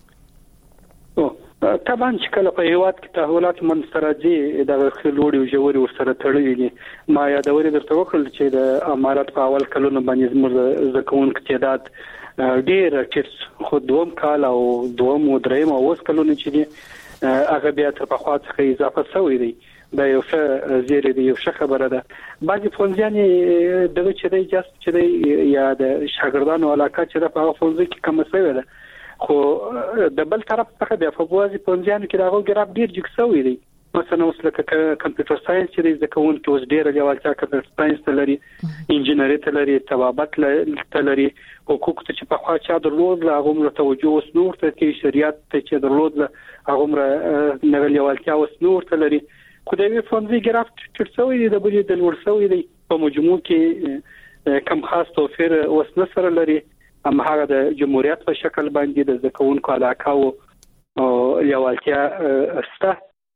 طبعا چې کله په هیواد کې تحولات منسترجي د خلوړي او جوړي ورسره تړلي دي ما یادوري درته وکړل چې د امارات په اول کلونو باندې زموږ ځکون کې تعداد ډېر چې خو دوم کال او دوم او دریم او اوس کلونه چې دي هغه بیا تر په خوا څخه اضافه شوی دی دا یو څه زیری دی یو څه خبره ده بعضی فونځيان دغه چې دی جست چې دی یا د شاګردانو علاقه چې په فونځ کې کوم څه ویل خو د بل طرف څخه بیا په بوازي فونځيان کې داغه ګراب ډیر جګسوي دی مثلا اوس لکه کمپیوټر ساينس چې د ځکون کې اوس ډیر لیوالتیا کمپیوټر ساينس ته لري انجینری ته لري طبابت ته لري حقوق ته چې په خوا چا درلود لا غومره توجه اوس نور ته کې شریعت ته چې درلود لا غومره نه لیوالتیا اوس نور ته لري خدای وي فونځي ګراب چرڅوي دی د بلې د ورسوي دی په مجموع کې کم خاص توفیر اوس نه سره لري هم هغه د جمهوریت په شکل باندې د ځکونکو علاقه او لیوالتیا سته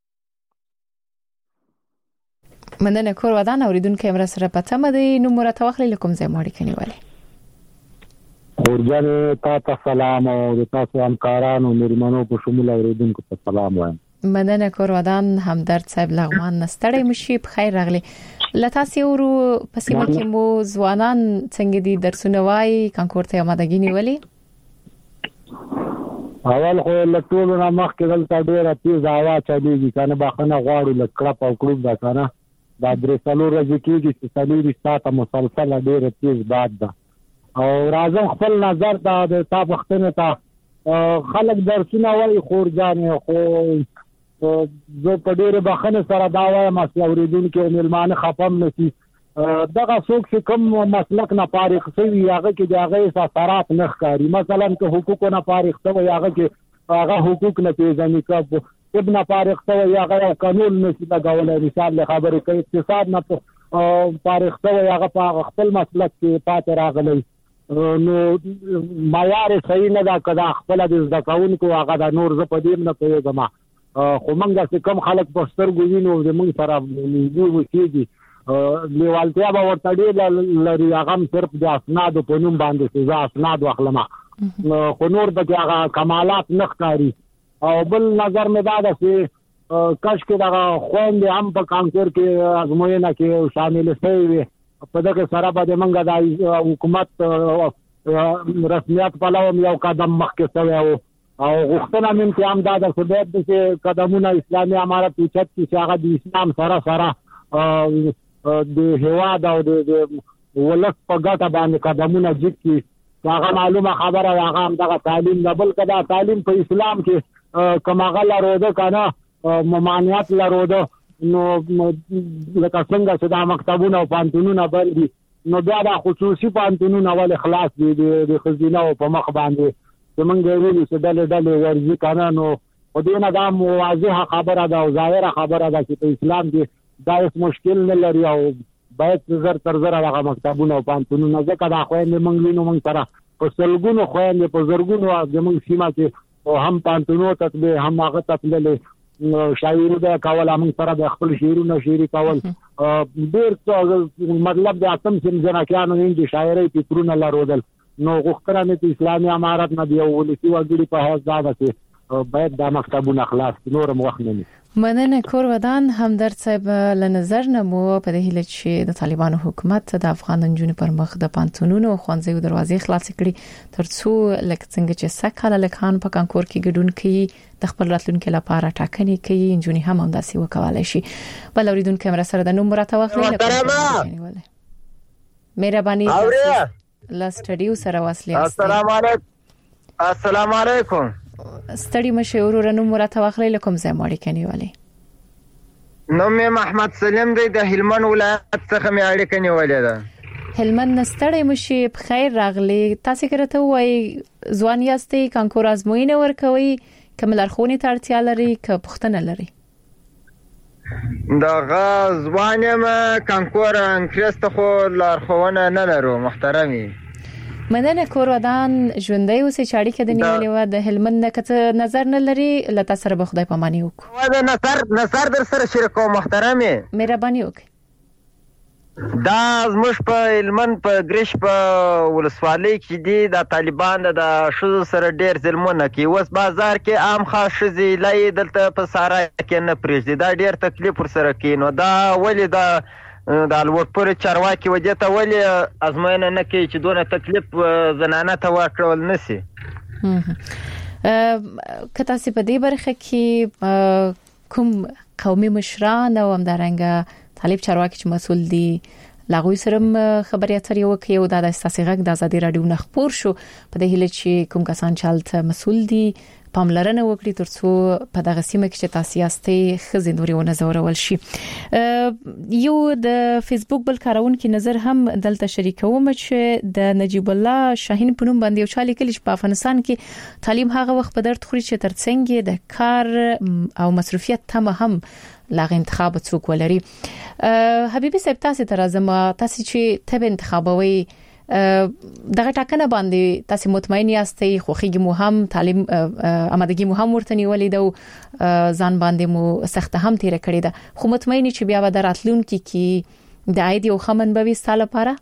مننه کور ودان اوریدونکو امر سره پته مده نو مرته واخلې لکم زې ماړي کني والي اورجان تاسو سلام او تاسو همکارانو مېرمنو په شمول اوریدونکو ته سلام وایم مننه کور ودان همدرد صاحب لغمان نستړی مشي په خیر راغلی لتاسي ورو پسې مکه مو ځوانان څنګه دي درسونه وای کانکور ته آمادګی نیولې اول خو لټول نه مخ کې دلته ډیره تیز هوا چلیږي کنه باخنه غواړو لکړه په کړوب دا کنه دا درې څلور ورځې کېږي چې څلوري ساعته مسلسل ډیره تیز باد ده او راځم خپل نظر دا د تاسو وختونه ته خلک درسونه وای خورجان خو زه په ډیره بخنه سره دا وایم چې اوریدونکو ملمانه خپم نشي دغه څوک چې کوم مسلک نه فارغ شوی هغه کې دغه اثرات نه ښکاري مثلا که حقوق نه فارغ شوی هغه کې هغه حقوق نه پیژني که ابن فارغ شوی هغه قانون نشي لګولی مثال له خبرې کوي اقتصاد نه فارغ شوی هغه په خپل مسلک کې پاتې راغلی نو معیار صحیح نه ده که دا خپله د زده کوونکو هغه د نور زه په دې نه پوهېږم خو موږ چې کوم خلک په سترګو وینو زموږ سره نږدې اوسېږي لیوالتیا به ورته ډېر لري هغه هم صرف د اسنادو په نوم باندې چې زه اسناد واخلم خو نور پکې هغه کمالات نه ښکاري او بل نظر مې دا ده چې کاشکې دغه خویندې هم په کانکور کې ازموینه کې شامل شوې وي په دغه سره به موږ د حکومت رسمیت پلوه یو قدم مخکې شوی و او غوښتنه مې چې هم دا ده چې باید داسې قدمونه اسلامي امارت اوچت کړي چې هغه د اسلام سره سره د هېواد او د ولس په ګټه باندې قدمونه جګ کړي هغه معلومه خبره هغه همدغه تعلیم ده بلکې دا تعلیم په اسلام کې کوم هغه لروده که نه ممانعت لروده نو لکه څنګه چې دا مکتبونه او پوهنتونونه بند دي نو بیا دا خصوصي پوهنتونونه ولې خلاص دي د ښځینهو په مخ باندې چې موږ یې ویلو چې ډلې ورځي که نه نو خو دې نه دا واضحه خبره ده او ظاهره خبره ده چې په اسلام کې دا هېڅ مشکل نه لري او باید زر تر زره دغه مکتبونه او پوهنتونونه ځکه دا خویندې موږ وینو موږ سره په سلګونو خویندې په زرګونو زموږ سیمه کې هم پوهنتونو ته تللې هم هغه ته تللې شاعري به یې کوله موږ سره د خپل شعرونه شعري کول ډېر مطلب د اتم سیم جنکیانو د شاعرۍ فکرونه لرودل نو غوښتنه مې چې اسلامي امارت نه د یو ولسي وګړي په حیث دا ده چې باید دا مکتبونه خلاص کړي نور هم وخت نه نیسي مننه کور ودان همدرد صاحب له نظر نه مو په دې هیله چې د طالبانو حکومت د افغان نجونو پر مخ د پانتونونو خوانځي دروازې خلاص کړي ترڅو لکه څنګه چې سکهاله لکان په کانکور کې ګډون کوي د خپل راتلونکو لپاره ټاکنې کوي نجونې هم همداسې وکولای شي بل اوریدونکو کیمرا سره د نوم راته واخلئ مهرباني لا سټډیو سره واصلې السلام علیکم ستړي مشه ورور نوم راته واخلئ لکم زه ماړی کنيواله نوم مې محمد سلیم دی د هلمند ولایت څخه مې اړیکه نیولې ده هلمند نستړی مشه په خیر راغلی تاسو کرته وای ځوان یاستئ کانکور ازموینه ورکوي کوم لارښوونې ته اړتیا لري که پوښتنه لري دغه ځوان یم کانکور انګریز ته خو لارښوونه نه لرو محترمي مننه کور ودان ژوندۍ اوسې چې اړیکه د نیولې و د هلمند نه کته نظر نه لري لته سره به خدای پاماني وکړو دا نظر در سره شریکو محترمي مهرباني وکړئ دا زموږ په هلمند په ګریش په ولسوالۍ کې دي د طالبان د ښځو سره ډېر ظلمونه کوي اوس بازار کې عام خاص ښځې لای دلته په سارا کې نه پرېږدي دا ډېر تکلیف ورسره کوي نو دا ولې دا د الوتپورې چارواکي وجه ته ولې ازموینه نه کوي چې دونه تکلیف زنانه ته ورکړل نشي که تاسو په دې برخه کې کوم قومي مشران او همدارنګه طالب چارواکي چې مسول دي لاغوي سره خبري اترې وکړي او د اساسي غږ د ازادي رادیو نه خبر شو په دې هیله چې کوم کسان چالت مسول دي پاملرنه وکړي ترڅو په دغه سیمه کې چې تاسو یاستئ خزې نوري ونزورول شي یو د فیسبوک بل کارونکو نظر هم دلته شریکوم چې د نجیب الله شاهین په نوم باندې یو چالي کلی په افغانستان کې تعلیم هغه وخت په درد خوري چې ترڅنګ د کار او مصرفیت تمه هم لاغ انتخاب څوک ولري حبيبي صاحب تاسو ته راځم تاسو چې تب انتخابوي دغه ټاکنه باندې تاسو مطمئن یاستئ خوخیږي مو هم تعلیم آمادګي مو هم ورته نیولې ده ځان باندې مو سخت هم تیر کړی ده خو مطمئن چې بیا به راتلونکي کې د عید یو خمن به وستاله لپاره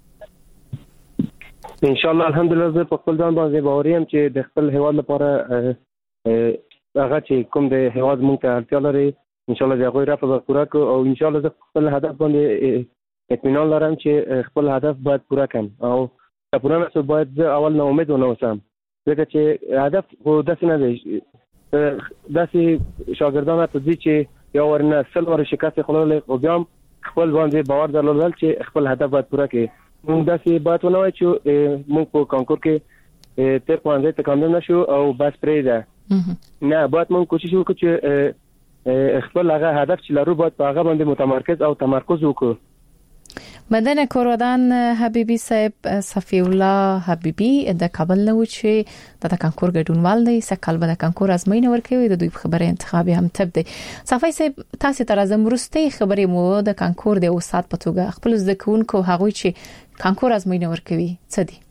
ان شاء الله الحمدلله زه په خپل ځان باندې باور یم چې د خپل هیواد لپاره هغه چې کوم د هیواد مونږ ته اړتیا لري ان شاء الله زه غوړم په پوره کو او ان شاء الله زه خپل هدف باندې اطمینان لرم چې خپل هدف باید پوره کړم او پوره نه باید زه اول نه امید ونه اوسم ځکه چې هدف خو داسې نه دی داسې شاګردان ته دي چې یو ورنه سلور شکست خلل او بیا خپل باندې باور درلودل چې خپل هدف باید پوره کړي موږ داسې باید ونه وای چې موږ په کانکور کې ته پوهنځي ته کاندید نشو او بس پرې ده نه باید موږ کوشش وکړو چې خپل هغه هدف چې لرو باید په هغه باندې متمرکز او تمرکز وکړو مدن کورودان حبیبی صاحب صفی الله حبیبی د کابل نو چې د کانکور ګډونوال دی سکهال به د کانکور ازموینه ورکوي د دوی خبره انتخابي هم تب دی صفی صاحب تاسو تر ازم ورسته خبرې مو د کانکور د استاد په توګه خپل زده کوونکو هغه چې کانکور ازموینه ورکوي څه دي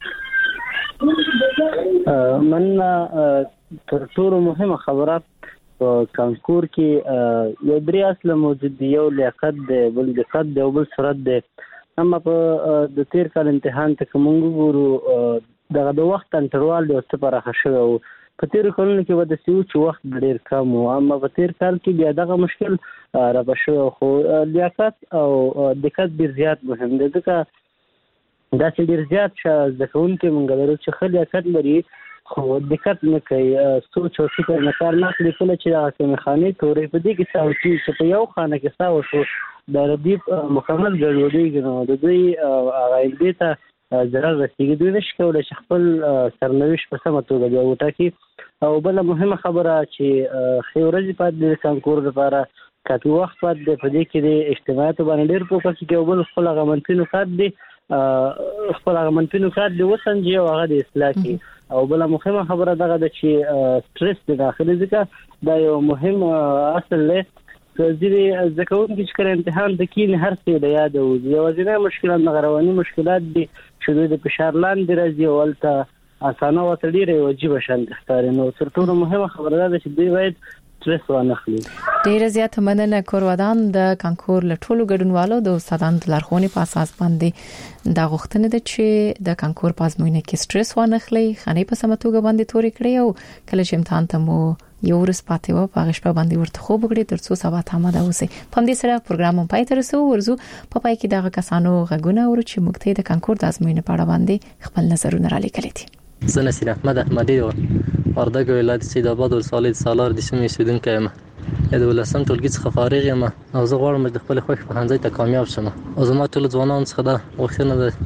من تر ټولو مهمه خبره کانکور کې یو درې اصل موجود دی یو لیاقت دی بل دقت دی او بل سرعت دی اما په د تیر کال امتحان ته کوم ګورو د وخت انټروال دی څه پرخه شوی او په تیر کلونو کې به د سیو چې وخت ډیر کم و اما په تیر کال کې بیا دغه مشکل را بشو خو لیاقت او دقت ډیر زیات مهم دی ځکه دا چې ډیر زیات ځکهون کې مونږ لرو چې خل لیاقت لري خو دقت نه کوي سوچ او فکر نه کار نه کوي کله چې هغه میخانیک تورې په دې کې څاو چې په یو خانه کې څاو شو د ردیف مکمل ګډوډي نو د دوی هغه دې ته ضرر رسیږي دوی نشي کولای چې خپل سرنوشت په سمه توګه دی وټاکي او بل مهمه خبره چې خورجی په د کانکور لپاره کافي وخت په دې کې د اجتماعات باندې ډېر فوکس کوي او بل خپل غمنتي نکات دي خپل غمنتي نکات د وسنجي او هغه د اصلاح کی او بل مهمه خبره دغه د چې سټرس د داخلي ځکه دا یو مهم اصل له ځینې ځکهون کې چې امتحان د کین هر څه د یاد او یوازینی مشکلات غروانی مشکلات دي چې د فشار لاندې راځي او البته اسانه او ډیره واجب شان ښکاري نو تر ټولو مهمه خبره ده چې دوی باید سټرس ونخلي ډیره زیات مننه کورودان د کانکور لټولو ګډونوالو د استادانو د لارښوونې په اساس باندې دا غوښتنه ده چې د کانکور په ازموینه کې سټرس ونخلي خاني په سمتوګه باندې توري کړی او کله چې امتحان ته مو یو ورځ پاتې و په غشپه باندې ورته خوب وکړي ترڅو سبا ته آماده اوسئ په دې سره پروګرام پای ته رسو ورزو په پای کې دغه کسانو غږونه ورو چې موږ ته د کانکور د ازموینې په اړه باندې خپل نظرونه را لیکلي دي زه نصیر احمد احمدی وردګ ولایت سید آباد ولسوالۍ سالار د سیمې اوسیدونکی یم د ولسم ټولګي څخه فارغ یم او زه غواړم چې خپل خوښ پوهنځي ته کامیاب شم او زما ټول ځوانان څخه دا غوښتنه ده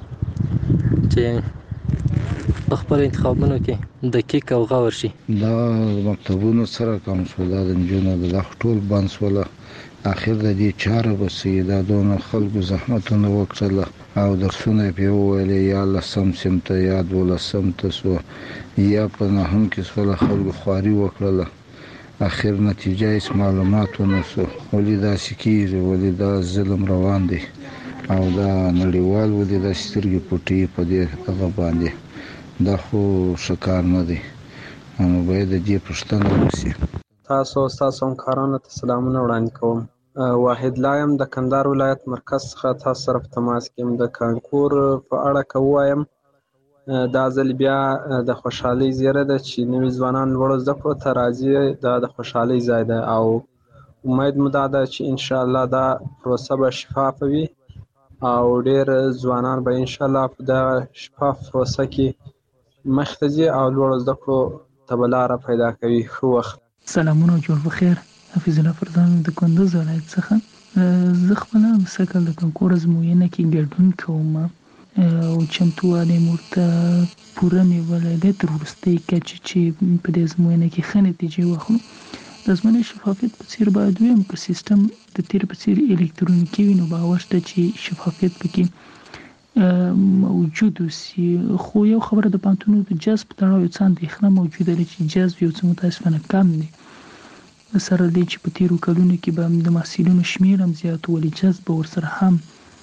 چې په خپل انتخابونو کې دقیق او غور شي دا مکتبونو سره کوم سوال د جنونو د ټول بانسوله اخر د دې چاره بسې دا دونه خلکو زحمتونه وکړل او درسونه په ویلې یا لسم سمته یاد ولسم تاسو یا په نه هم کې سوال خلکو خواري وکړل اخر نتیجه اس معلوماتونه سو ولیدا سکیر ولیدا ظلم روان دي او دا نړیوال ولیدا سترګې پټي په دې هغه باندې دا خو شکار نه دي نو باید دې پښتنه وسی تاسو همکارانو ته سلامونه وړاندې کوم واحد لایم د کندهار ولایت مرکز څخه تاسو سره په تماس کې د کانکور په اړه کوم دا ځل بیا د خوشحالي زیره ده چې نوی ځوانان لوړ زده کړو ته راځي دا د خوشحالي ځای ده او امید مو دا ده چې ان شاء الله دا پروسه به شفاف وي او ډیر ځوانان به ان شاء الله په دا شفاف پروسه کې مختزي او لوړ زده کړو تبلاره پیدا کوي خو وخت سلامونه جوړ بخیر حفیظ الله فرزان د کندوز ولایت څخه زه خپل مسکل د کانکور ازموینه کې ګډون کوم او چمتووالی مرته پوره میولای تر وروستۍ کچې چې په دې ازموینه کې ښه نتیجې واخلو د ازموینې شفافیت په څیر باید وي که سیستم د تیر په څیر الکترونیکي وي نو باور شته چې شفافیت پکې موجود وي خو یو خبره د پانتونو د جذب تړاو یو څه اندېښنه موجوده ده چې جذب یو څه متاسفانه کم دی سره دی چې په تیرو کلونو کې به د محصلینو شمیر هم زیات ولې جذب ورسره هم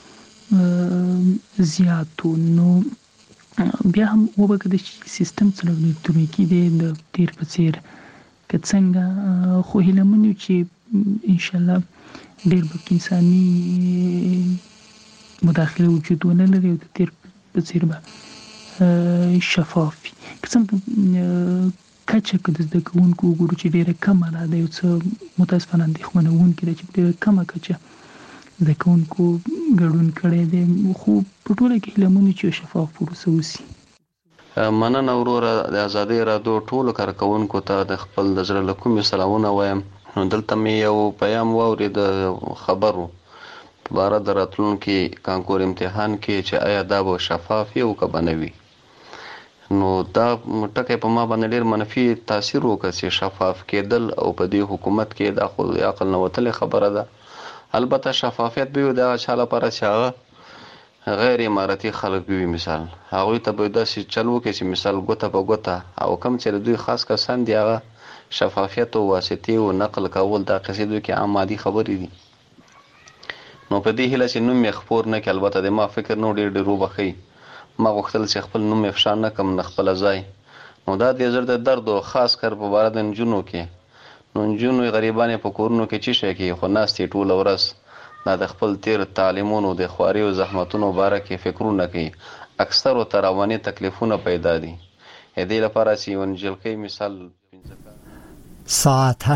زیاتو نو بیا هم وبکه چې سیستم څلور الکترونیکي دی د تیر په څیر که څنګه خو هیله من یو چې ان شاء الله ډیر به انساني مداخله وجود ونه لري او د تیر په څیر به شفاف وي که څنګه کچه که د زده کوونکو وګورو چې ډیره کمه ده د یو څه متاسفانه اندېښمنوونکې ده چې ډیره کمه کچه زده کوونکو ګډون کړی دی خو په ټوله کې هیله مند چې شفاف پروسه وسي مننه وروره د ازادۍ راډیو ټولو کارکوونکو ته د خپل د زړه له کومې سلامونه وایم نو دلته مې یو پیام واورېد خبرو په باره د راتلونکي کانکور امتحان کې چې آیا دا به شفاف وي او که به نه وي نو دا ټکی په ما باندې ډېر منفي تاثیر وکړ چې شفاف کېدل او په دې حکومت کې دا خو د عقل نه وتلې خبره ده البته شفافیت به وي د هغه چا لپاره چې هغه غیر اماراتي خلک وي مثال هغه ته به داسې چلو کې چې مثال ګوته په ګوته او کم چې دوی خاص کسان دی هغه شفافیت او واسطه او نقل کول د قصیدو کې عام عادي خبرې دي نو په دې هله چې نوم خبر نه کې البته د ما فکر نو ډېر وبخي ما غوښتل چې خپل نوم افشا نه کم نه خپل ځای نو دا د زړه د درد او خاص کر په بار د جنونو کې نو جنونو غریبانه په کورونو کې چی شي کې خو ناستې ټول ورس دا د خپل تیر تعلیمونو د خواري او زحمتونو باره کې فکرونه کوي اکثر او تراوانی تکلیفونه پیدا دي دې لپاره چې ونجل کې مثال ساعت